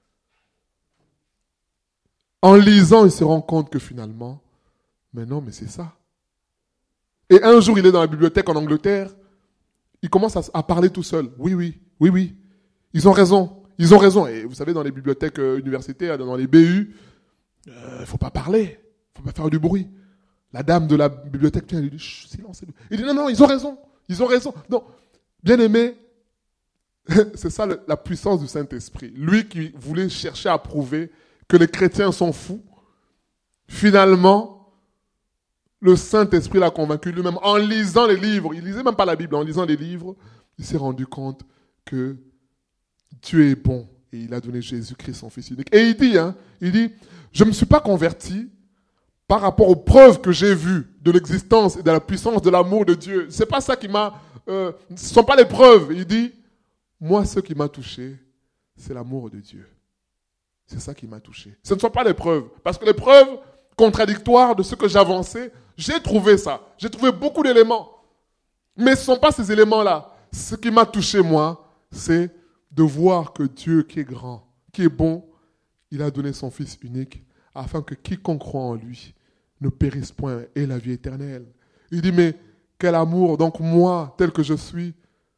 en lisant, il se rend compte que finalement, mais non, mais c'est ça. Et un jour, il est dans la bibliothèque en Angleterre, il commence à parler tout seul. Oui, ils ont raison. Et vous savez, dans les bibliothèques universitaires, dans les BU, il ne faut pas parler, il ne faut pas faire du bruit. La dame de la bibliothèque, elle lui dit, chut, silence. Il dit, non, ils ont raison. Non, bien aimé, c'est ça la puissance du Saint-Esprit. Lui qui voulait chercher à prouver que les chrétiens sont fous, finalement, le Saint-Esprit l'a convaincu lui-même. En lisant les livres, il lisait même pas la Bible, en lisant les livres, il s'est rendu compte que Dieu est bon et il a donné Jésus-Christ, son Fils unique. Et il dit, je ne me suis pas converti par rapport aux preuves que j'ai vues de l'existence et de la puissance de l'amour de Dieu. C'est pas ça qui m'a... ce ne sont pas les preuves. Il dit, moi, ce qui m'a touché, c'est l'amour de Dieu. C'est ça qui m'a touché. Ce ne sont pas les preuves. Parce que les preuves contradictoires de ce que j'avançais, j'ai trouvé ça. J'ai trouvé beaucoup d'éléments. Mais ce ne sont pas ces éléments-là. Ce qui m'a touché, moi, c'est de voir que Dieu, qui est grand, qui est bon, il a donné son Fils unique afin que quiconque croit en lui ne périsse point et la vie éternelle. Il dit, mais quel amour, donc moi, tel que je suis,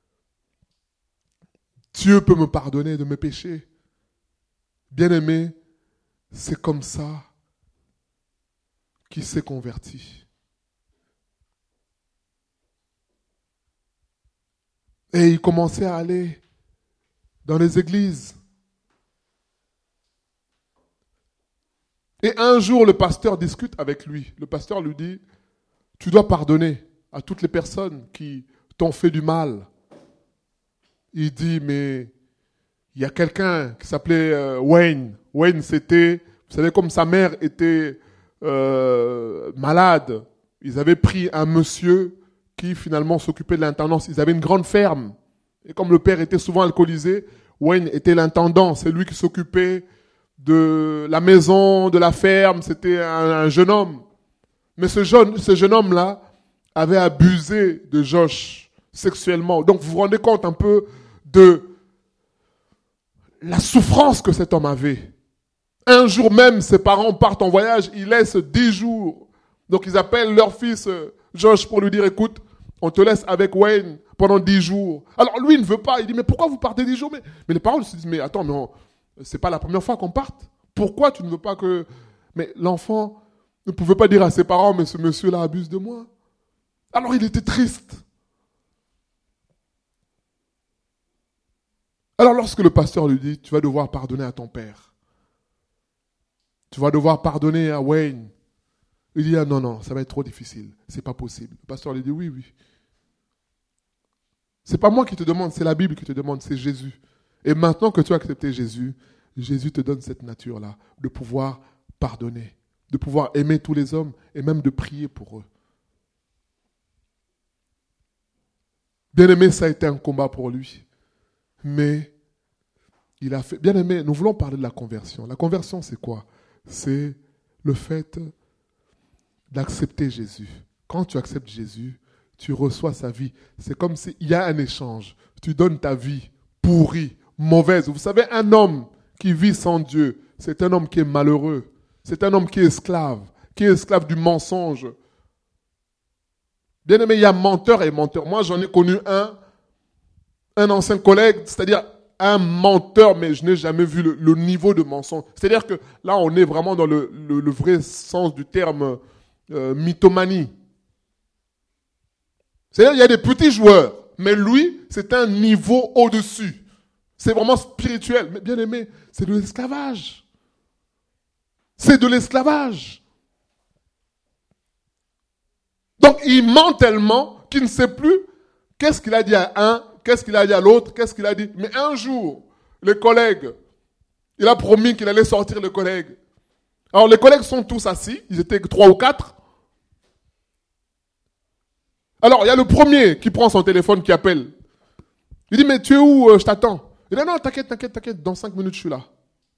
Dieu peut me pardonner de mes péchés. Bien-aimé, c'est comme ça qu'il s'est converti. Et il commençait à aller dans les églises. Et un jour, le pasteur discute avec lui. Le pasteur lui dit, tu dois pardonner à toutes les personnes qui t'ont fait du mal. Il dit, mais il y a quelqu'un qui s'appelait Wayne. Wayne, c'était, vous savez, comme sa mère était malade, ils avaient pris un monsieur qui finalement s'occupait de l'intendance. Ils avaient une grande ferme. Et comme le père était souvent alcoolisé, Wayne était l'intendant. C'est lui qui s'occupait de la maison, de la ferme. C'était un jeune homme. Mais ce jeune homme-là avait abusé de Josh sexuellement. Donc vous vous rendez compte un peu de la souffrance que cet homme avait. Un jour même, ses parents partent en voyage, ils laissent 10 jours. Donc ils appellent leur fils Josh pour lui dire, écoute, on te laisse avec Wayne pendant 10 jours. Alors lui, il ne veut pas. Il dit, mais pourquoi vous partez 10 jours? Mais les parents se disent, mais attends, mais c'est pas la première fois qu'on parte. Pourquoi tu ne veux pas que... Mais l'enfant ne pouvait pas dire à ses parents, mais ce monsieur-là abuse de moi. Alors il était triste. Alors lorsque le pasteur lui dit, tu vas devoir pardonner à ton père. Tu vas devoir pardonner à Wayne. Il dit, ah non, ça va être trop difficile. C'est pas possible. Le pasteur lui dit, oui. C'est pas moi qui te demande, c'est la Bible qui te demande, c'est Jésus. Et maintenant que tu as accepté Jésus, Jésus te donne cette nature-là, de pouvoir pardonner, de pouvoir aimer tous les hommes et même de prier pour eux. Bien-aimé, ça a été un combat pour lui. Mais il a fait... Bien-aimé, nous voulons parler de la conversion. La conversion, c'est quoi? C'est le fait d'accepter Jésus. Quand tu acceptes Jésus, tu reçois sa vie. C'est comme s'il y a un échange. Tu donnes ta vie pourrie, mauvaise. Vous savez, un homme qui vit sans Dieu, c'est un homme qui est malheureux. C'est un homme qui est esclave du mensonge. Bien aimé, il y a menteur et menteur. Moi, j'en ai connu un ancien collègue, c'est-à-dire un menteur, mais je n'ai jamais vu le niveau de mensonge. C'est-à-dire que là, on est vraiment dans le vrai sens du terme mythomanie. C'est-à-dire qu'il y a des petits joueurs, mais lui, c'est un niveau au-dessus. C'est vraiment spirituel. Mais bien aimé, c'est de l'esclavage. C'est de l'esclavage. Donc, il ment tellement qu'il ne sait plus qu'est-ce qu'il a dit à un, qu'est-ce qu'il a dit à l'autre, qu'est-ce qu'il a dit. Mais un jour, les collègues, il a promis qu'il allait sortir les collègues. Alors, les collègues sont tous assis, ils étaient 3 ou 4. Alors, il y a le premier qui prend son téléphone, qui appelle. Il dit, mais tu es où? Je t'attends. Il dit, non, t'inquiète, dans 5 minutes, je suis là.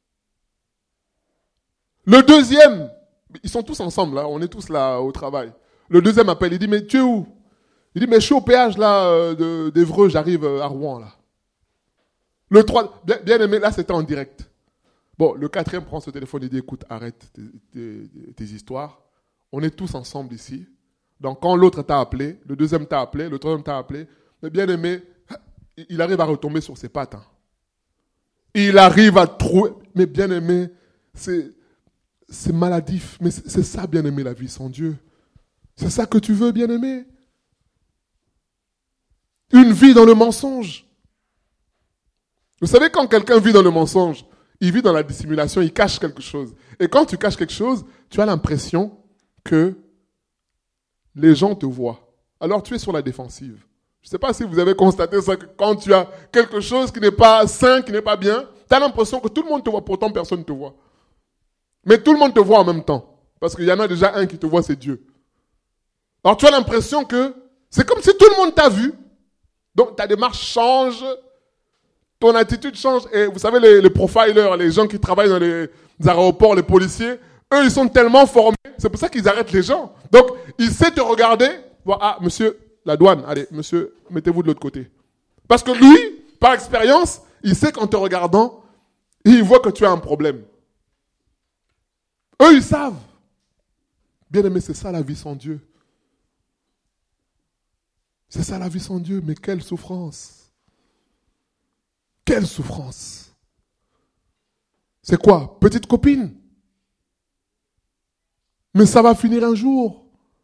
Le deuxième, ils sont tous ensemble, là, on est tous là au travail. Le deuxième appelle, il dit, mais tu es où? Il dit, mais je suis au péage là d'Évreux, j'arrive à Rouen là. Le 3, bien aimé, là c'était en direct. Bon, le quatrième prend ce téléphone et dit, écoute, arrête tes histoires. On est tous ensemble ici. Donc quand l'autre t'a appelé, le deuxième t'a appelé, le troisième t'a appelé, mais bien aimé, il arrive à retomber sur ses pattes. Hein. Il arrive à trouver, mais bien aimé, c'est maladif. Mais c'est ça, bien aimé, la vie sans Dieu. C'est ça que tu veux, bien-aimé? Une vie dans le mensonge. Vous savez, quand quelqu'un vit dans le mensonge, il vit dans la dissimulation, il cache quelque chose. Et quand tu caches quelque chose, tu as l'impression que les gens te voient. Alors tu es sur la défensive. Je ne sais pas si vous avez constaté ça, que quand tu as quelque chose qui n'est pas sain, qui n'est pas bien, tu as l'impression que tout le monde te voit, pourtant personne ne te voit. Mais tout le monde te voit en même temps. Parce qu'il y en a déjà un qui te voit, c'est Dieu. Alors tu as l'impression que c'est comme si tout le monde t'a vu. Donc ta démarche change, ton attitude change. Et vous savez, les profilers, les gens qui travaillent dans les aéroports, les policiers, eux, ils sont tellement formés. C'est pour ça qu'ils arrêtent les gens. Donc, ils savent te regarder. Ah, monsieur, la douane, allez, monsieur, mettez-vous de l'autre côté. Parce que lui, par expérience, il sait qu'en te regardant, il voit que tu as un problème. Eux, ils savent. Bien aimé, c'est ça la vie sans Dieu. C'est ça la vie sans Dieu, mais quelle souffrance. Quelle souffrance. C'est quoi? Petite copine. Mais ça va finir un jour.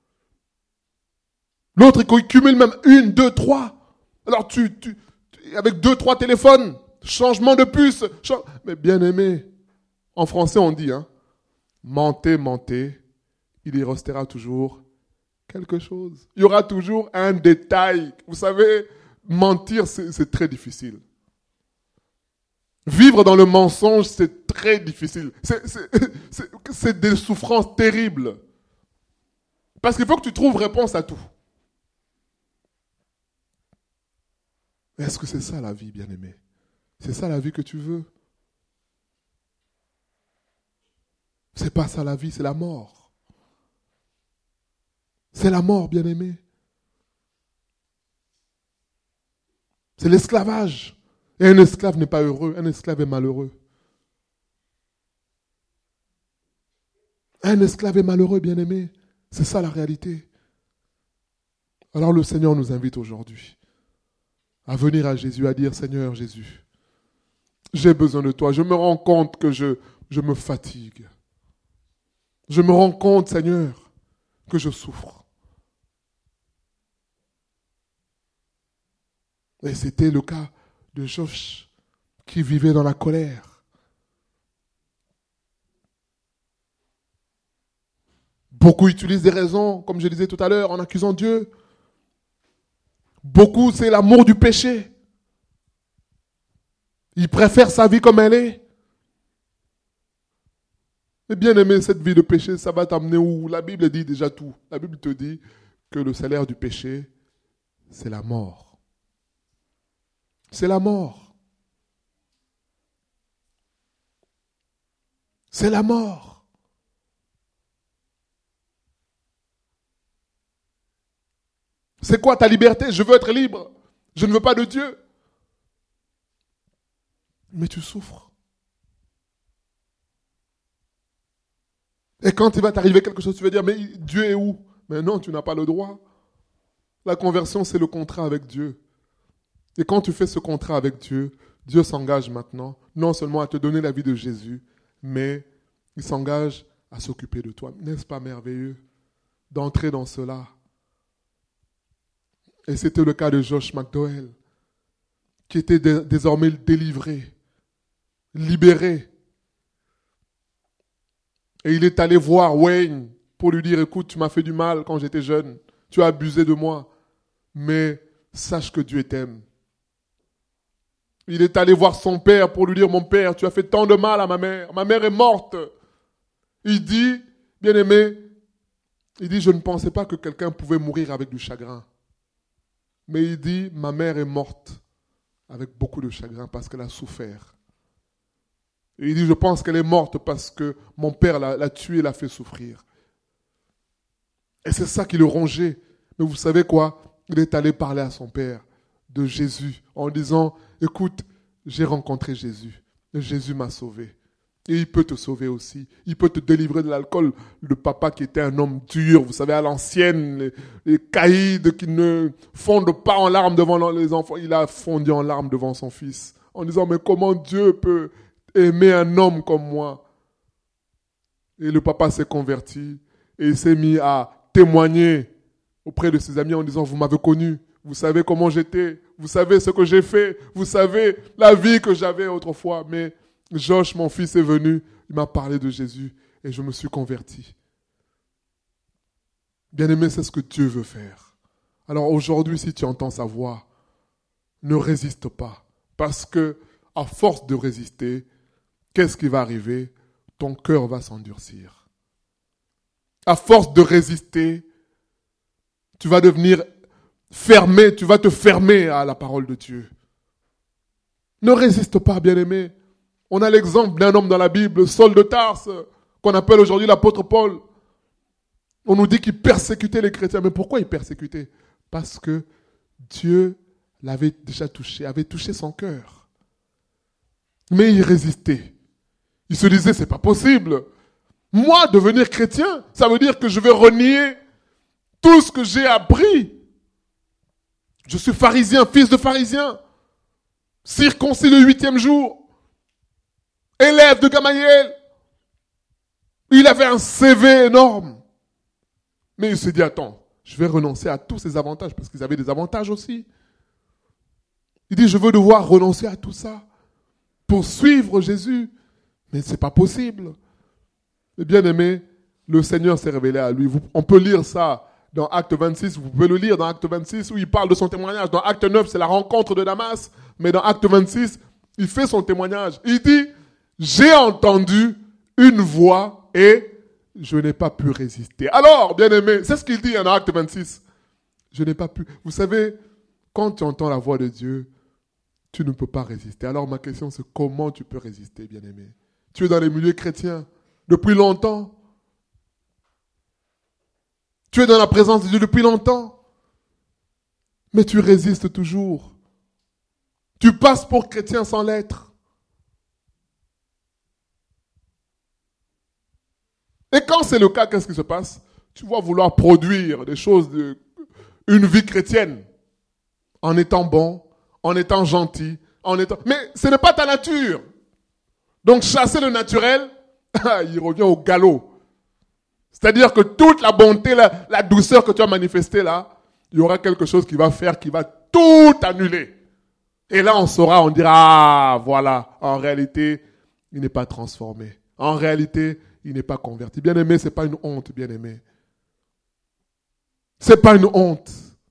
L'autre, il cumule même 1, 2, 3. Alors avec 2, 3 téléphones, changement de puce. Mais bien aimé, en français on dit, mentez, il y restera toujours quelque chose. Il y aura toujours un détail. Vous savez, mentir, c'est très difficile. Vivre dans le mensonge, c'est très difficile. C'est des souffrances terribles. Parce qu'il faut que tu trouves réponse à tout. Est-ce que c'est ça la vie, bien-aimé? C'est ça la vie que tu veux? C'est pas ça la vie, c'est la mort. C'est la mort, bien-aimé. C'est l'esclavage. Et un esclave n'est pas heureux, un esclave est malheureux. Un esclave est malheureux, bien-aimé. C'est ça la réalité. Alors le Seigneur nous invite aujourd'hui à venir à Jésus, à dire, Seigneur Jésus, j'ai besoin de toi. Je me rends compte que je me fatigue. Je me rends compte, Seigneur, que je souffre. Et c'était le cas de Josh qui vivait dans la colère. Beaucoup utilisent des raisons, comme je disais tout à l'heure, en accusant Dieu. Beaucoup, c'est l'amour du péché. Ils préfèrent sa vie comme elle est. Mais bien aimé, cette vie de péché, ça va t'amener où? La Bible dit déjà tout. La Bible te dit que le salaire du péché, c'est la mort. C'est la mort. C'est la mort. C'est quoi ta liberté? Je veux être libre. Je ne veux pas de Dieu. Mais tu souffres. Et quand il va t'arriver quelque chose, tu vas dire, mais Dieu est où? Mais non, tu n'as pas le droit. La conversion, c'est le contrat avec Dieu. Et quand tu fais ce contrat avec Dieu, Dieu s'engage maintenant, non seulement à te donner la vie de Jésus, mais il s'engage à s'occuper de toi. N'est-ce pas merveilleux d'entrer dans cela? Et c'était le cas de Josh McDowell, qui était désormais délivré, libéré. Et il est allé voir Wayne pour lui dire, écoute, tu m'as fait du mal quand j'étais jeune, tu as abusé de moi, mais sache que Dieu t'aime. Il est allé voir son père pour lui dire, mon père, tu as fait tant de mal à ma mère est morte. Il dit, bien-aimé, il dit, je ne pensais pas que quelqu'un pouvait mourir avec du chagrin. Mais il dit, ma mère est morte avec beaucoup de chagrin parce qu'elle a souffert. Et il dit, je pense qu'elle est morte parce que mon père l'a tuée, l'a fait souffrir. Et c'est ça qui le rongeait. Mais vous savez quoi? Il est allé parler à son père de Jésus en disant, écoute, j'ai rencontré Jésus. Et Jésus m'a sauvé. Et il peut te sauver aussi. Il peut te délivrer de l'alcool. Le papa qui était un homme dur, vous savez, à l'ancienne, les caïds qui ne fondent pas en larmes devant les enfants. Il a fondu en larmes devant son fils en disant, mais comment Dieu peut aimer un homme comme moi? Et le papa s'est converti et il s'est mis à témoigner auprès de ses amis en disant, vous m'avez connu, vous savez comment j'étais, vous savez ce que j'ai fait, vous savez la vie que j'avais autrefois, mais Josh, mon fils, est venu, il m'a parlé de Jésus et je me suis converti. Bien-aimé, c'est ce que Dieu veut faire. Alors aujourd'hui, si tu entends sa voix, ne résiste pas. Parce que, à force de résister, qu'est-ce qui va arriver? Ton cœur va s'endurcir. À force de résister, tu vas devenir fermé, tu vas te fermer à la parole de Dieu. Ne résiste pas, bien-aimé. On a l'exemple d'un homme dans la Bible, Saul de Tarse, qu'on appelle aujourd'hui l'apôtre Paul. On nous dit qu'il persécutait les chrétiens. Mais pourquoi il persécutait? Parce que Dieu l'avait déjà touché, avait touché son cœur. Mais il résistait. Il se disait, c'est pas possible. Moi, devenir chrétien, ça veut dire que je vais renier tout ce que j'ai appris. Je suis pharisien, fils de pharisien, circoncis le 8e jour, élève de Gamaliel. Il avait un CV énorme. Mais il s'est dit, attends, je vais renoncer à tous ces avantages, parce qu'ils avaient des avantages aussi. Il dit, je veux devoir renoncer à tout ça pour suivre Jésus. Mais ce n'est pas possible. Et bien aimé, le Seigneur s'est révélé à lui. On peut lire ça dans Acte 26, vous pouvez le lire dans Acte 26, où il parle de son témoignage. Dans Acte 9, c'est la rencontre de Damas, mais dans Acte 26, il fait son témoignage. Il dit, j'ai entendu une voix et je n'ai pas pu résister. Alors, bien aimé, c'est ce qu'il dit dans Acte 26. Je n'ai pas pu. Vous savez, quand tu entends la voix de Dieu, tu ne peux pas résister. Alors ma question, c'est comment tu peux résister, bien aimé? Tu es dans les milieux chrétiens depuis longtemps. Tu es dans la présence de Dieu depuis longtemps. Mais tu résistes toujours. Tu passes pour chrétien sans l'être. Et quand c'est le cas, qu'est-ce qui se passe? Tu vas vouloir produire des choses, une vie chrétienne, en étant bon, en étant gentil, mais ce n'est pas ta nature. Donc chasser le naturel, il revient au galop. C'est-à-dire que toute la bonté, la douceur que tu as manifestée là, il y aura quelque chose qui va faire, qui va tout annuler. Et là, on saura, on dira, ah, voilà, en réalité, il n'est pas transformé. En réalité, il n'est pas converti. Bien-aimé, c'est pas une honte, bien-aimé. C'est pas une honte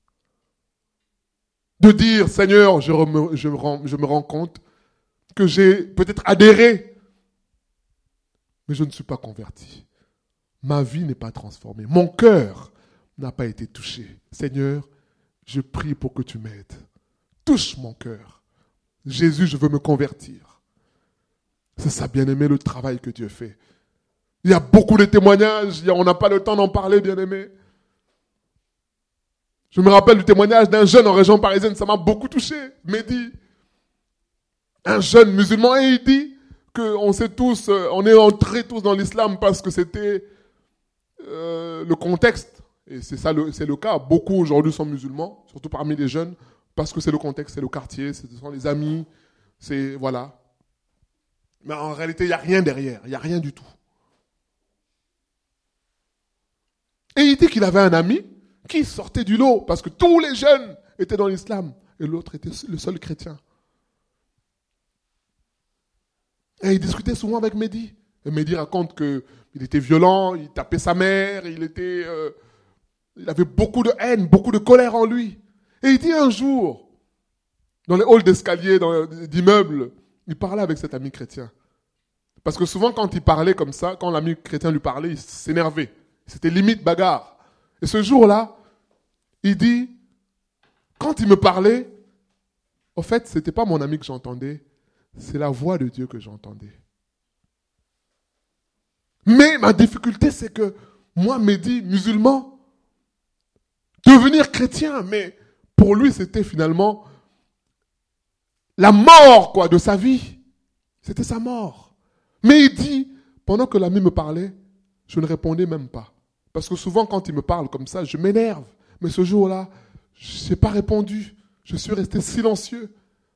de dire, Seigneur, je me rends compte que j'ai peut-être adhéré, mais je ne suis pas converti. Ma vie n'est pas transformée. Mon cœur n'a pas été touché. Seigneur, je prie pour que tu m'aides. Touche mon cœur. Jésus, je veux me convertir. C'est ça, bien-aimé, le travail que Dieu fait. Il y a beaucoup de témoignages, on n'a pas le temps d'en parler, bien-aimé. Je me rappelle du témoignage d'un jeune en région parisienne, ça m'a beaucoup touché, Mehdi. Un jeune musulman, et il dit qu'on sait tous, on est entrés tous dans l'islam parce que c'était le contexte. Et c'est ça, c'est le cas. Beaucoup aujourd'hui sont musulmans, surtout parmi les jeunes, parce que c'est le contexte, c'est le quartier, ce sont les amis, c'est, voilà. Mais en réalité, il n'y a rien derrière, il n'y a rien du tout. Et il dit qu'il avait un ami qui sortait du lot, parce que tous les jeunes étaient dans l'islam, et l'autre était le seul chrétien. Et il discutait souvent avec Mehdi. Et Mehdi raconte qu'il était violent, il tapait sa mère, il avait beaucoup de haine, beaucoup de colère en lui. Et il dit un jour, dans les halls d'escalier, d'immeubles, il parlait avec cet ami chrétien. Parce que souvent quand il parlait comme ça, quand l'ami chrétien lui parlait, il s'énervait. C'était limite bagarre. Et ce jour-là, il dit, quand il me parlait, au fait, ce n'était pas mon ami que j'entendais, c'est la voix de Dieu que j'entendais. Mais ma difficulté, c'est que moi, Mehdi, musulman, devenir chrétien, mais pour lui, c'était finalement la mort, quoi, de sa vie. C'était sa mort. Mais il dit, pendant que l'ami me parlait, je ne répondais même pas. Parce que souvent, quand il me parle comme ça, je m'énerve. Mais ce jour-là, je n'ai pas répondu. Je suis resté silencieux.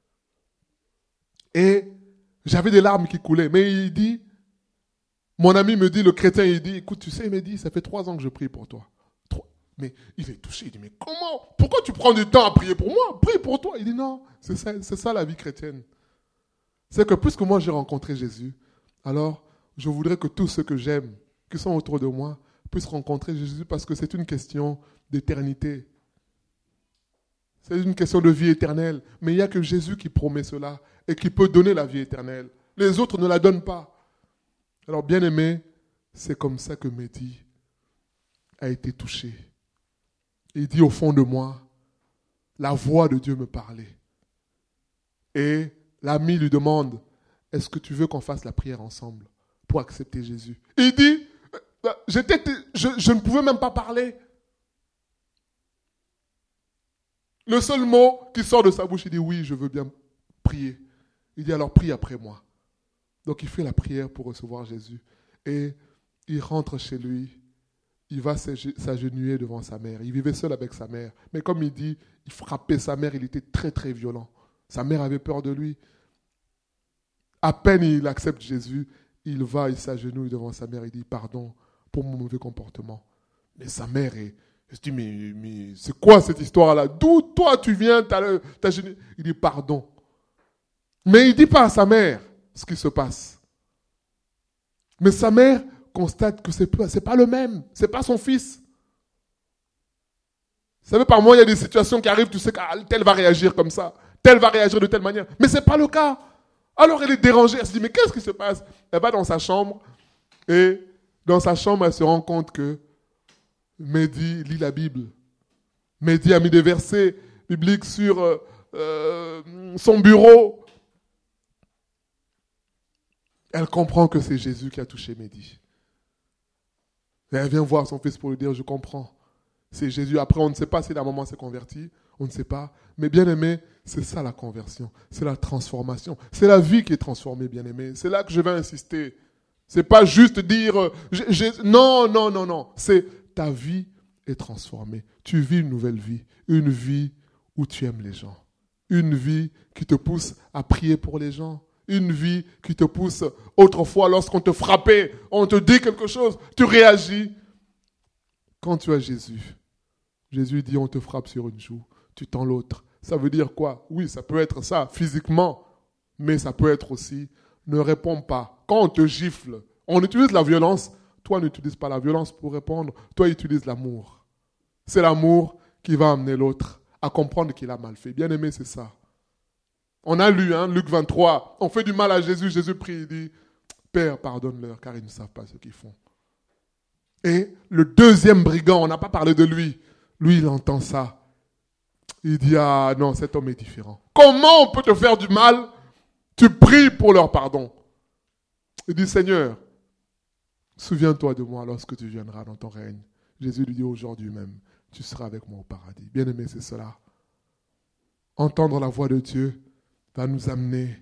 Et j'avais des larmes qui coulaient. Mais il dit, mon ami me dit, le chrétien, il dit, écoute, tu sais, il me dit, ça fait 3 ans que je prie pour toi. Mais il est touché. Il dit, mais comment? Pourquoi tu prends du temps à prier pour moi? Prie pour toi. Il dit, non, c'est ça la vie chrétienne. C'est que puisque moi j'ai rencontré Jésus, alors je voudrais que tous ceux que j'aime, qui sont autour de moi, puissent rencontrer Jésus parce que c'est une question d'éternité. C'est une question de vie éternelle. Mais il n'y a que Jésus qui promet cela et qui peut donner la vie éternelle. Les autres ne la donnent pas. Alors bien aimé, c'est comme ça que Mehdi a été touché. Il dit au fond de moi, la voix de Dieu me parlait. Et l'ami lui demande, est-ce que tu veux qu'on fasse la prière ensemble pour accepter Jésus? Il dit, je ne pouvais même pas parler. Le seul mot qui sort de sa bouche, il dit, oui, je veux bien prier. Il dit, alors prie après moi. Donc il fait la prière pour recevoir Jésus. Et il rentre chez lui. Il va s'agenouiller devant sa mère. Il vivait seul avec sa mère. Mais comme il dit, il frappait sa mère, il était très très violent. Sa mère avait peur de lui. À peine il accepte Jésus, il s'agenouille devant sa mère, il dit pardon pour mon mauvais comportement. Mais sa mère elle se dit, mais c'est quoi cette histoire-là? D'où toi tu viens t'agenouiller? Il dit pardon. Mais il ne dit pas à sa mère ce qui se passe. Mais sa mère constate que c'est pas le même, c'est pas son fils. Vous savez, par moi, il y a des situations qui arrivent, tu sais que tel va réagir comme ça, tel va réagir de telle manière. Mais ce n'est pas le cas. Alors elle est dérangée, elle se dit, mais qu'est-ce qui se passe? Elle va dans sa chambre, et dans sa chambre, elle se rend compte que Mehdi lit la Bible. Mehdi a mis des versets bibliques sur son bureau. Elle comprend que c'est Jésus qui a touché Mehdi. Et elle vient voir son fils pour lui dire, je comprends. C'est Jésus. Après, on ne sait pas si la maman s'est convertie. On ne sait pas. Mais bien aimé, c'est ça la conversion. C'est la transformation. C'est la vie qui est transformée, bien aimé. C'est là que je vais insister. C'est pas juste dire, non. C'est ta vie est transformée. Tu vis une nouvelle vie. Une vie où tu aimes les gens. Une vie qui te pousse à prier pour les gens. Une vie qui te pousse, autrefois, lorsqu'on te frappait, on te dit quelque chose, tu réagis. Quand tu as Jésus, Jésus dit on te frappe sur une joue, tu tends l'autre. Ça veut dire quoi? Oui, ça peut être ça, physiquement, mais ça peut être aussi, ne réponds pas. Quand on te gifle, on utilise la violence, toi n'utilise pas la violence pour répondre, toi utilise l'amour. C'est l'amour qui va amener l'autre à comprendre qu'il a mal fait. Bien aimé, c'est ça. On a lu, Luc 23, on fait du mal à Jésus, Jésus prie, il dit, Père, pardonne-leur, car ils ne savent pas ce qu'ils font. Et le deuxième brigand, on n'a pas parlé de lui, il entend ça. Il dit, ah non, cet homme est différent. Comment on peut te faire du mal? Tu pries pour leur pardon. Il dit, Seigneur, souviens-toi de moi lorsque tu viendras dans ton règne. Jésus lui dit, aujourd'hui même, tu seras avec moi au paradis. Bien-aimé, c'est cela. Entendre la voix de Dieu va nous amener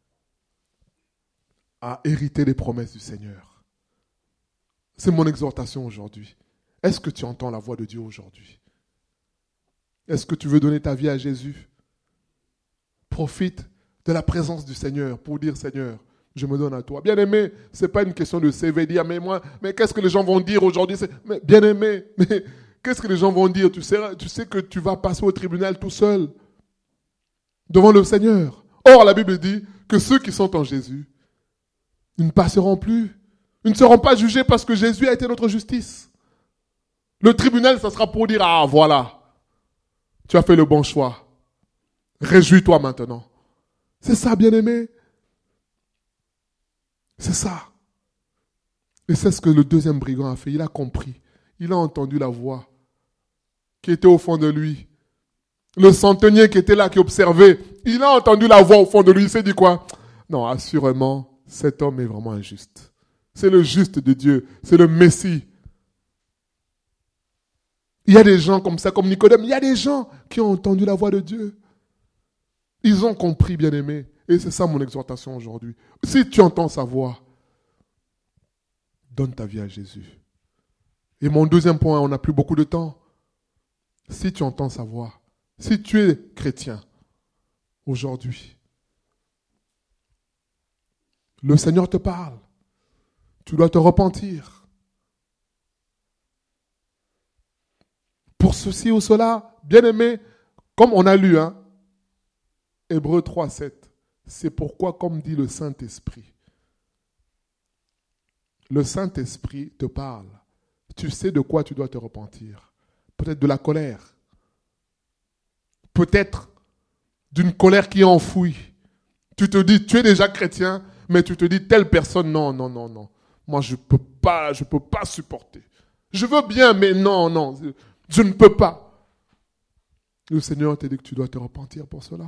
à hériter des promesses du Seigneur. C'est mon exhortation aujourd'hui. Est-ce que tu entends la voix de Dieu aujourd'hui? Est-ce que tu veux donner ta vie à Jésus? Profite de la présence du Seigneur pour dire, Seigneur, je me donne à toi. Bien-aimé, ce n'est pas une question de CV, dire, mais qu'est-ce que les gens vont dire aujourd'hui? Mais bien-aimé, mais qu'est-ce que les gens vont dire? Tu sais que tu vas passer au tribunal tout seul, devant le Seigneur. Or, la Bible dit que ceux qui sont en Jésus, ils ne passeront plus. Ils ne seront pas jugés parce que Jésus a été notre justice. Le tribunal, ça sera pour dire, ah voilà, tu as fait le bon choix. Réjouis-toi maintenant. C'est ça, bien-aimé. C'est ça. Et c'est ce que le deuxième brigand a fait. Il a compris. Il a entendu la voix qui était au fond de lui. Le centenier qui était là, qui observait, il a entendu la voix au fond de lui. Il s'est dit quoi? Non, assurément, cet homme est vraiment injuste. C'est le juste de Dieu. C'est le Messie. Il y a des gens comme ça, comme Nicodème. Il y a des gens qui ont entendu la voix de Dieu. Ils ont compris, bien-aimés. Et c'est ça mon exhortation aujourd'hui. Si tu entends sa voix, donne ta vie à Jésus. Et mon deuxième point, on n'a plus beaucoup de temps. Si tu entends sa voix, si tu es chrétien aujourd'hui, le Seigneur te parle. Tu dois te repentir. Pour ceci ou cela, bien-aimé, comme on a lu, Hébreux 3, 7, c'est pourquoi, comme dit le Saint-Esprit, le Saint-Esprit te parle. Tu sais de quoi tu dois te repentir. Peut-être de la colère. Peut-être d'une colère qui est enfouie. Tu te dis, tu es déjà chrétien, mais tu te dis, telle personne, non. Moi, je peux pas supporter. Je veux bien, mais non, je ne peux pas. Le Seigneur t'a dit que tu dois te repentir pour cela.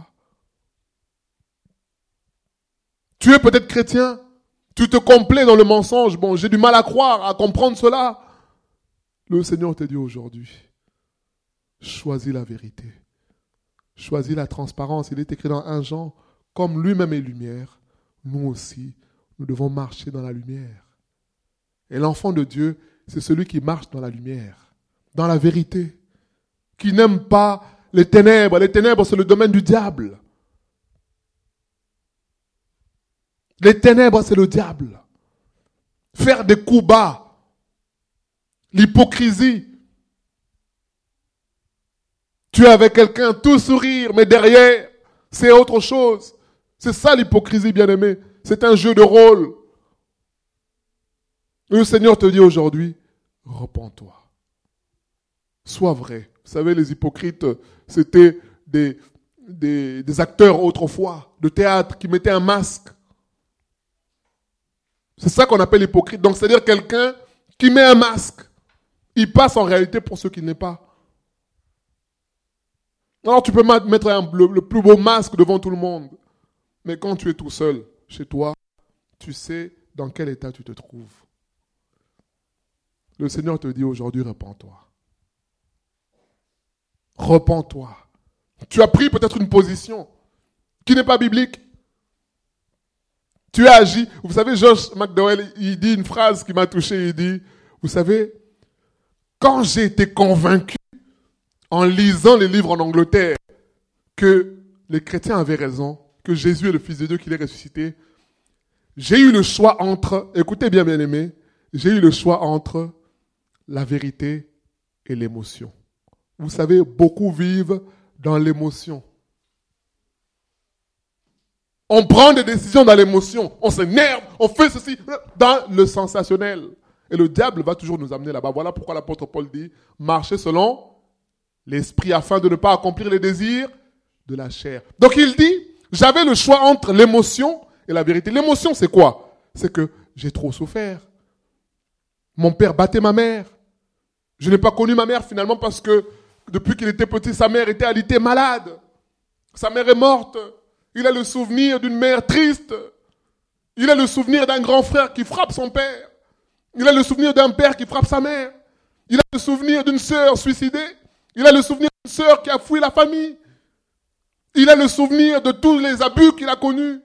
Tu es peut-être chrétien, tu te complais dans le mensonge. Bon, j'ai du mal à croire, à comprendre cela. Le Seigneur te dit aujourd'hui, choisis la vérité. Choisis la transparence. Il est écrit dans 1 Jean, comme lui-même est lumière, nous aussi, nous devons marcher dans la lumière. Et l'enfant de Dieu, c'est celui qui marche dans la lumière, dans la vérité, qui n'aime pas les ténèbres. Les ténèbres, c'est le domaine du diable. Les ténèbres, c'est le diable. Faire des coups bas, l'hypocrisie. Tu es avec quelqu'un, tout sourire, mais derrière, c'est autre chose. C'est ça l'hypocrisie, bien-aimé. C'est un jeu de rôle. Le Seigneur te dit aujourd'hui, repens-toi. Sois vrai. Vous savez, les hypocrites, c'était des acteurs autrefois, de théâtre, qui mettaient un masque. C'est ça qu'on appelle hypocrite. Donc, c'est-à-dire quelqu'un qui met un masque. Il passe en réalité pour ce qu'il n'est pas. Alors, tu peux mettre le plus beau masque devant tout le monde. Mais quand tu es tout seul, chez toi, tu sais dans quel état tu te trouves. Le Seigneur te dit aujourd'hui, repens-toi. Repens-toi. Tu as pris peut-être une position qui n'est pas biblique. Tu as agi. Vous savez, Josh McDowell, il dit une phrase qui m'a touché. Il dit, vous savez, quand j'ai été convaincu en lisant les livres en Angleterre que les chrétiens avaient raison, que Jésus est le Fils de Dieu, qu'il est ressuscité, j'ai eu le choix entre, écoutez bien, bien-aimés, j'ai eu le choix entre la vérité et l'émotion. Vous savez, beaucoup vivent dans l'émotion. On prend des décisions dans l'émotion, on s'énerve, on fait ceci, dans le sensationnel. Et le diable va toujours nous amener là-bas. Voilà pourquoi l'apôtre Paul dit, marchez selon l'esprit afin de ne pas accomplir les désirs de la chair. Donc il dit, j'avais le choix entre l'émotion et la vérité. L'émotion, c'est quoi? C'est que j'ai trop souffert. Mon père battait ma mère. Je n'ai pas connu ma mère finalement parce que depuis qu'il était petit, sa mère était alitée malade. Sa mère est morte. Il a le souvenir d'une mère triste. Il a le souvenir d'un grand frère qui frappe son père. Il a le souvenir d'un père qui frappe sa mère. Il a le souvenir d'une sœur suicidée. Il a le souvenir d'une sœur qui a fui la famille. Il a le souvenir de tous les abus qu'il a connus.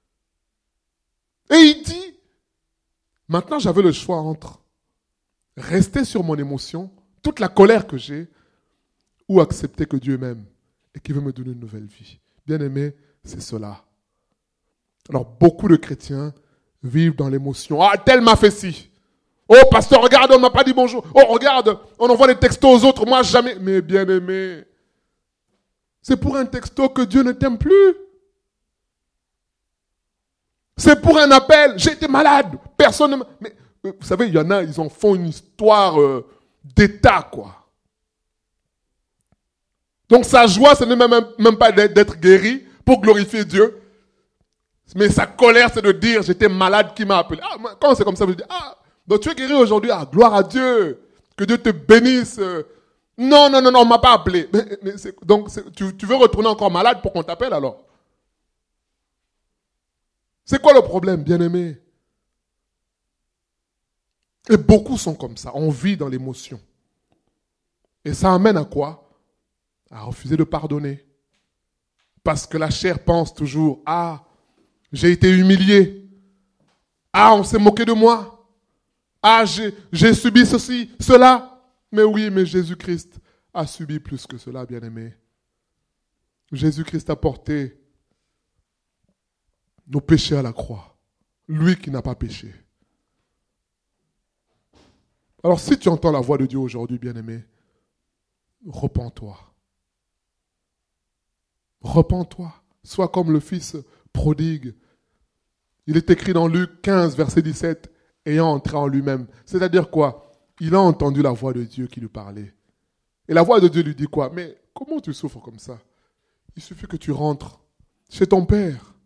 Et il dit, maintenant j'avais le choix entre rester sur mon émotion, toute la colère que j'ai, ou accepter que Dieu m'aime et qu'il veut me donner une nouvelle vie. Bien-aimé, c'est cela. Alors beaucoup de chrétiens vivent dans l'émotion. Ah, tel m'a fait ci. Oh, pasteur, regarde, on m'a pas dit bonjour. Oh, regarde, on envoie des textos aux autres, moi jamais. Mais bien-aimé, c'est pour un texto que Dieu ne t'aime plus. C'est pour un appel. J'ai été malade. Personne ne m'a... Mais vous savez, il y en a, ils en font une histoire d'état, quoi. Donc sa joie, ce n'est même pas d'être guéri pour glorifier Dieu. Mais sa colère, c'est de dire, j'étais malade, qui m'a appelé. Ah, quand c'est comme ça, je dis, ah, donc tu es guéri aujourd'hui, ah, gloire à Dieu. Que Dieu te bénisse. Non, on m'a pas appelé. Donc tu veux retourner encore malade pour qu'on t'appelle alors? C'est quoi le problème, bien-aimé? Et beaucoup sont comme ça. On vit dans l'émotion. Et ça amène à quoi? À refuser de pardonner. Parce que la chair pense toujours, ah, j'ai été humilié. Ah, on s'est moqué de moi. Ah, j'ai subi ceci, cela. Mais oui, mais Jésus-Christ a subi plus que cela, bien-aimé. Jésus-Christ a porté nos péchés à la croix. Lui qui n'a pas péché. Alors si tu entends la voix de Dieu aujourd'hui, bien-aimé, repens-toi. Repens-toi. Sois comme le fils prodigue. Il est écrit dans Luc 15, verset 17, ayant entré en lui-même. C'est-à-dire quoi? Il a entendu la voix de Dieu qui lui parlait. Et la voix de Dieu lui dit quoi? Mais comment tu souffres comme ça? Il suffit que tu rentres chez ton père.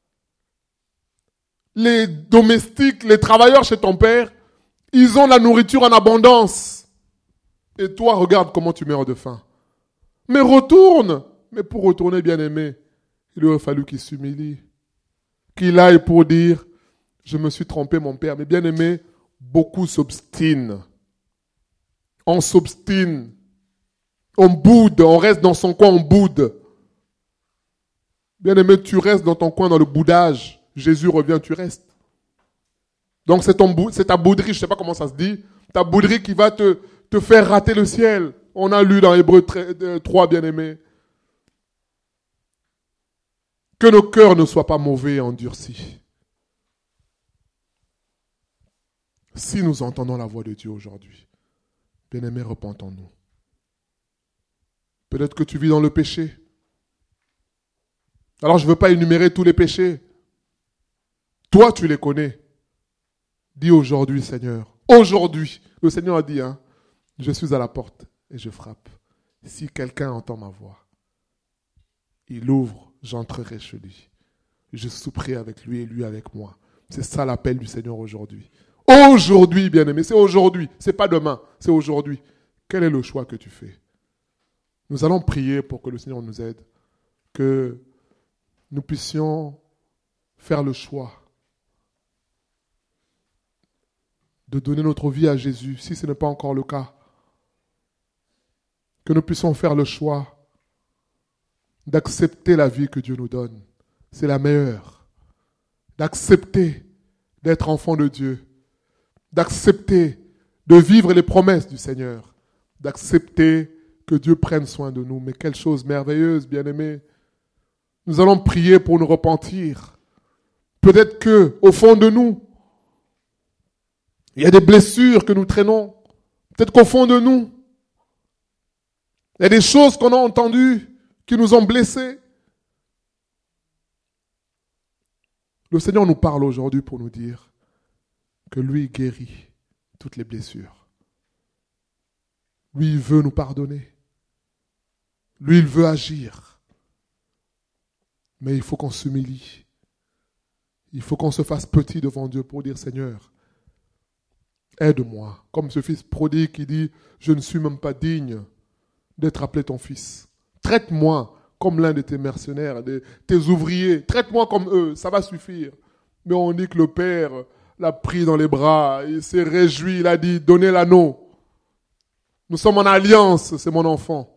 Les domestiques, les travailleurs chez ton père, ils ont la nourriture en abondance. Et toi, regarde comment tu meurs de faim. Mais retourne. Mais pour retourner, bien-aimé, il lui a fallu qu'il s'humilie. Qu'il aille pour dire, je me suis trompé, mon père. Mais bien-aimé, beaucoup s'obstinent. On s'obstine. On boude, on reste dans son coin, on boude. Bien-aimé, tu restes dans ton coin, dans le boudage. Jésus revient, tu restes. Donc c'est ta bouderie, je ne sais pas comment ça se dit, ta bouderie qui va te faire rater le ciel. On a lu dans Hébreux 3, bien-aimé. Que nos cœurs ne soient pas mauvais et endurcis. Si nous entendons la voix de Dieu aujourd'hui, bien-aimés, repentons-nous. Peut-être que tu vis dans le péché. Alors je ne veux pas énumérer tous les péchés. Toi, tu les connais. Dis aujourd'hui, Seigneur. Aujourd'hui, le Seigneur a dit, je suis à la porte et je frappe. Si quelqu'un entend ma voix, il ouvre, j'entrerai chez lui. Je souperai avec lui et lui avec moi. C'est ça l'appel du Seigneur aujourd'hui. Aujourd'hui, bien-aimé, c'est aujourd'hui. C'est pas demain, c'est aujourd'hui. Quel est le choix que tu fais? Nous allons prier pour que le Seigneur nous aide, que nous puissions faire le choix de donner notre vie à Jésus, si ce n'est pas encore le cas. Que nous puissions faire le choix d'accepter la vie que Dieu nous donne. C'est la meilleure. D'accepter d'être enfant de Dieu. D'accepter de vivre les promesses du Seigneur. D'accepter que Dieu prenne soin de nous. Mais quelle chose merveilleuse, bien-aimés. Nous allons prier pour nous repentir. Peut-être que, au fond de nous, il y a des blessures que nous traînons. Peut-être qu'au fond de nous, Il y a des choses qu'on a entendues qui nous ont blessés. Le Seigneur nous parle aujourd'hui pour nous dire que lui guérit toutes les blessures. Lui, il veut nous pardonner. Lui, il veut agir. Mais il faut qu'on s'humilie. Il faut qu'on se fasse petit devant Dieu pour dire, Seigneur, aide-moi. Comme ce fils prodigue qui dit, je ne suis même pas digne d'être appelé ton fils. Traite-moi comme l'un de tes mercenaires, de tes ouvriers. Traite-moi comme eux, ça va suffire. Mais on dit que le Père l'a pris dans les bras, il s'est réjoui, il a dit, donnez l'anneau. Nous sommes en alliance, c'est mon enfant.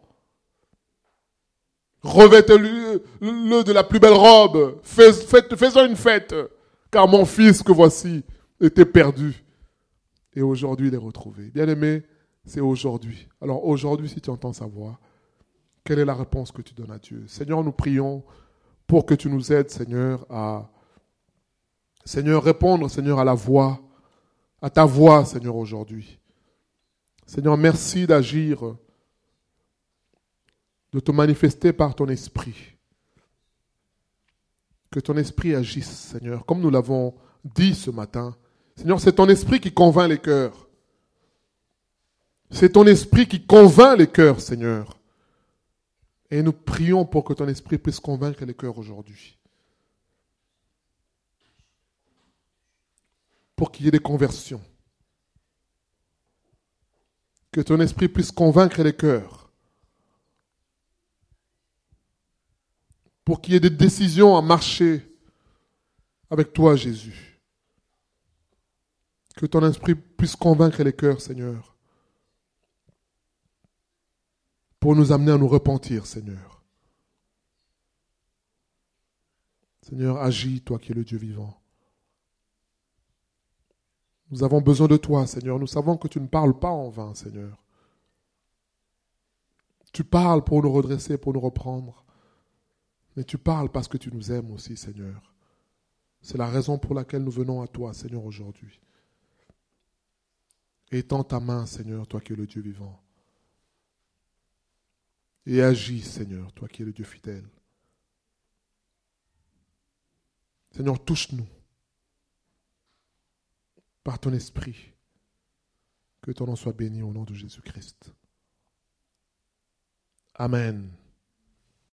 Revêtez-le de la plus belle robe, faisons une fête, car mon fils que voici était perdu. Et aujourd'hui, il est retrouvé. Bien-aimé, c'est aujourd'hui. Alors aujourd'hui, si tu entends sa voix, quelle est la réponse que tu donnes à Dieu? Seigneur, nous prions pour que tu nous aides, Seigneur, à répondre, Seigneur, à la voix, à ta voix, Seigneur, aujourd'hui. Seigneur, merci d'agir, de te manifester par ton esprit. Que ton esprit agisse, Seigneur, comme nous l'avons dit ce matin. Seigneur, c'est ton esprit qui convainc les cœurs. C'est ton esprit qui convainc les cœurs, Seigneur. Et nous prions pour que ton esprit puisse convaincre les cœurs aujourd'hui. Pour qu'il y ait des conversions. Que ton esprit puisse convaincre les cœurs. Pour qu'il y ait des décisions à marcher avec toi, Jésus. Que ton esprit puisse convaincre les cœurs, Seigneur. Pour nous amener à nous repentir, Seigneur. Seigneur, agis, toi qui es le Dieu vivant. Nous avons besoin de toi, Seigneur. Nous savons que tu ne parles pas en vain, Seigneur. Tu parles pour nous redresser, pour nous reprendre. Mais tu parles parce que tu nous aimes aussi, Seigneur. C'est la raison pour laquelle nous venons à toi, Seigneur, aujourd'hui. Étends ta main, Seigneur, toi qui es le Dieu vivant. Et agis, Seigneur, toi qui es le Dieu fidèle. Seigneur, touche-nous par ton esprit. Que ton nom soit béni au nom de Jésus-Christ. Amen.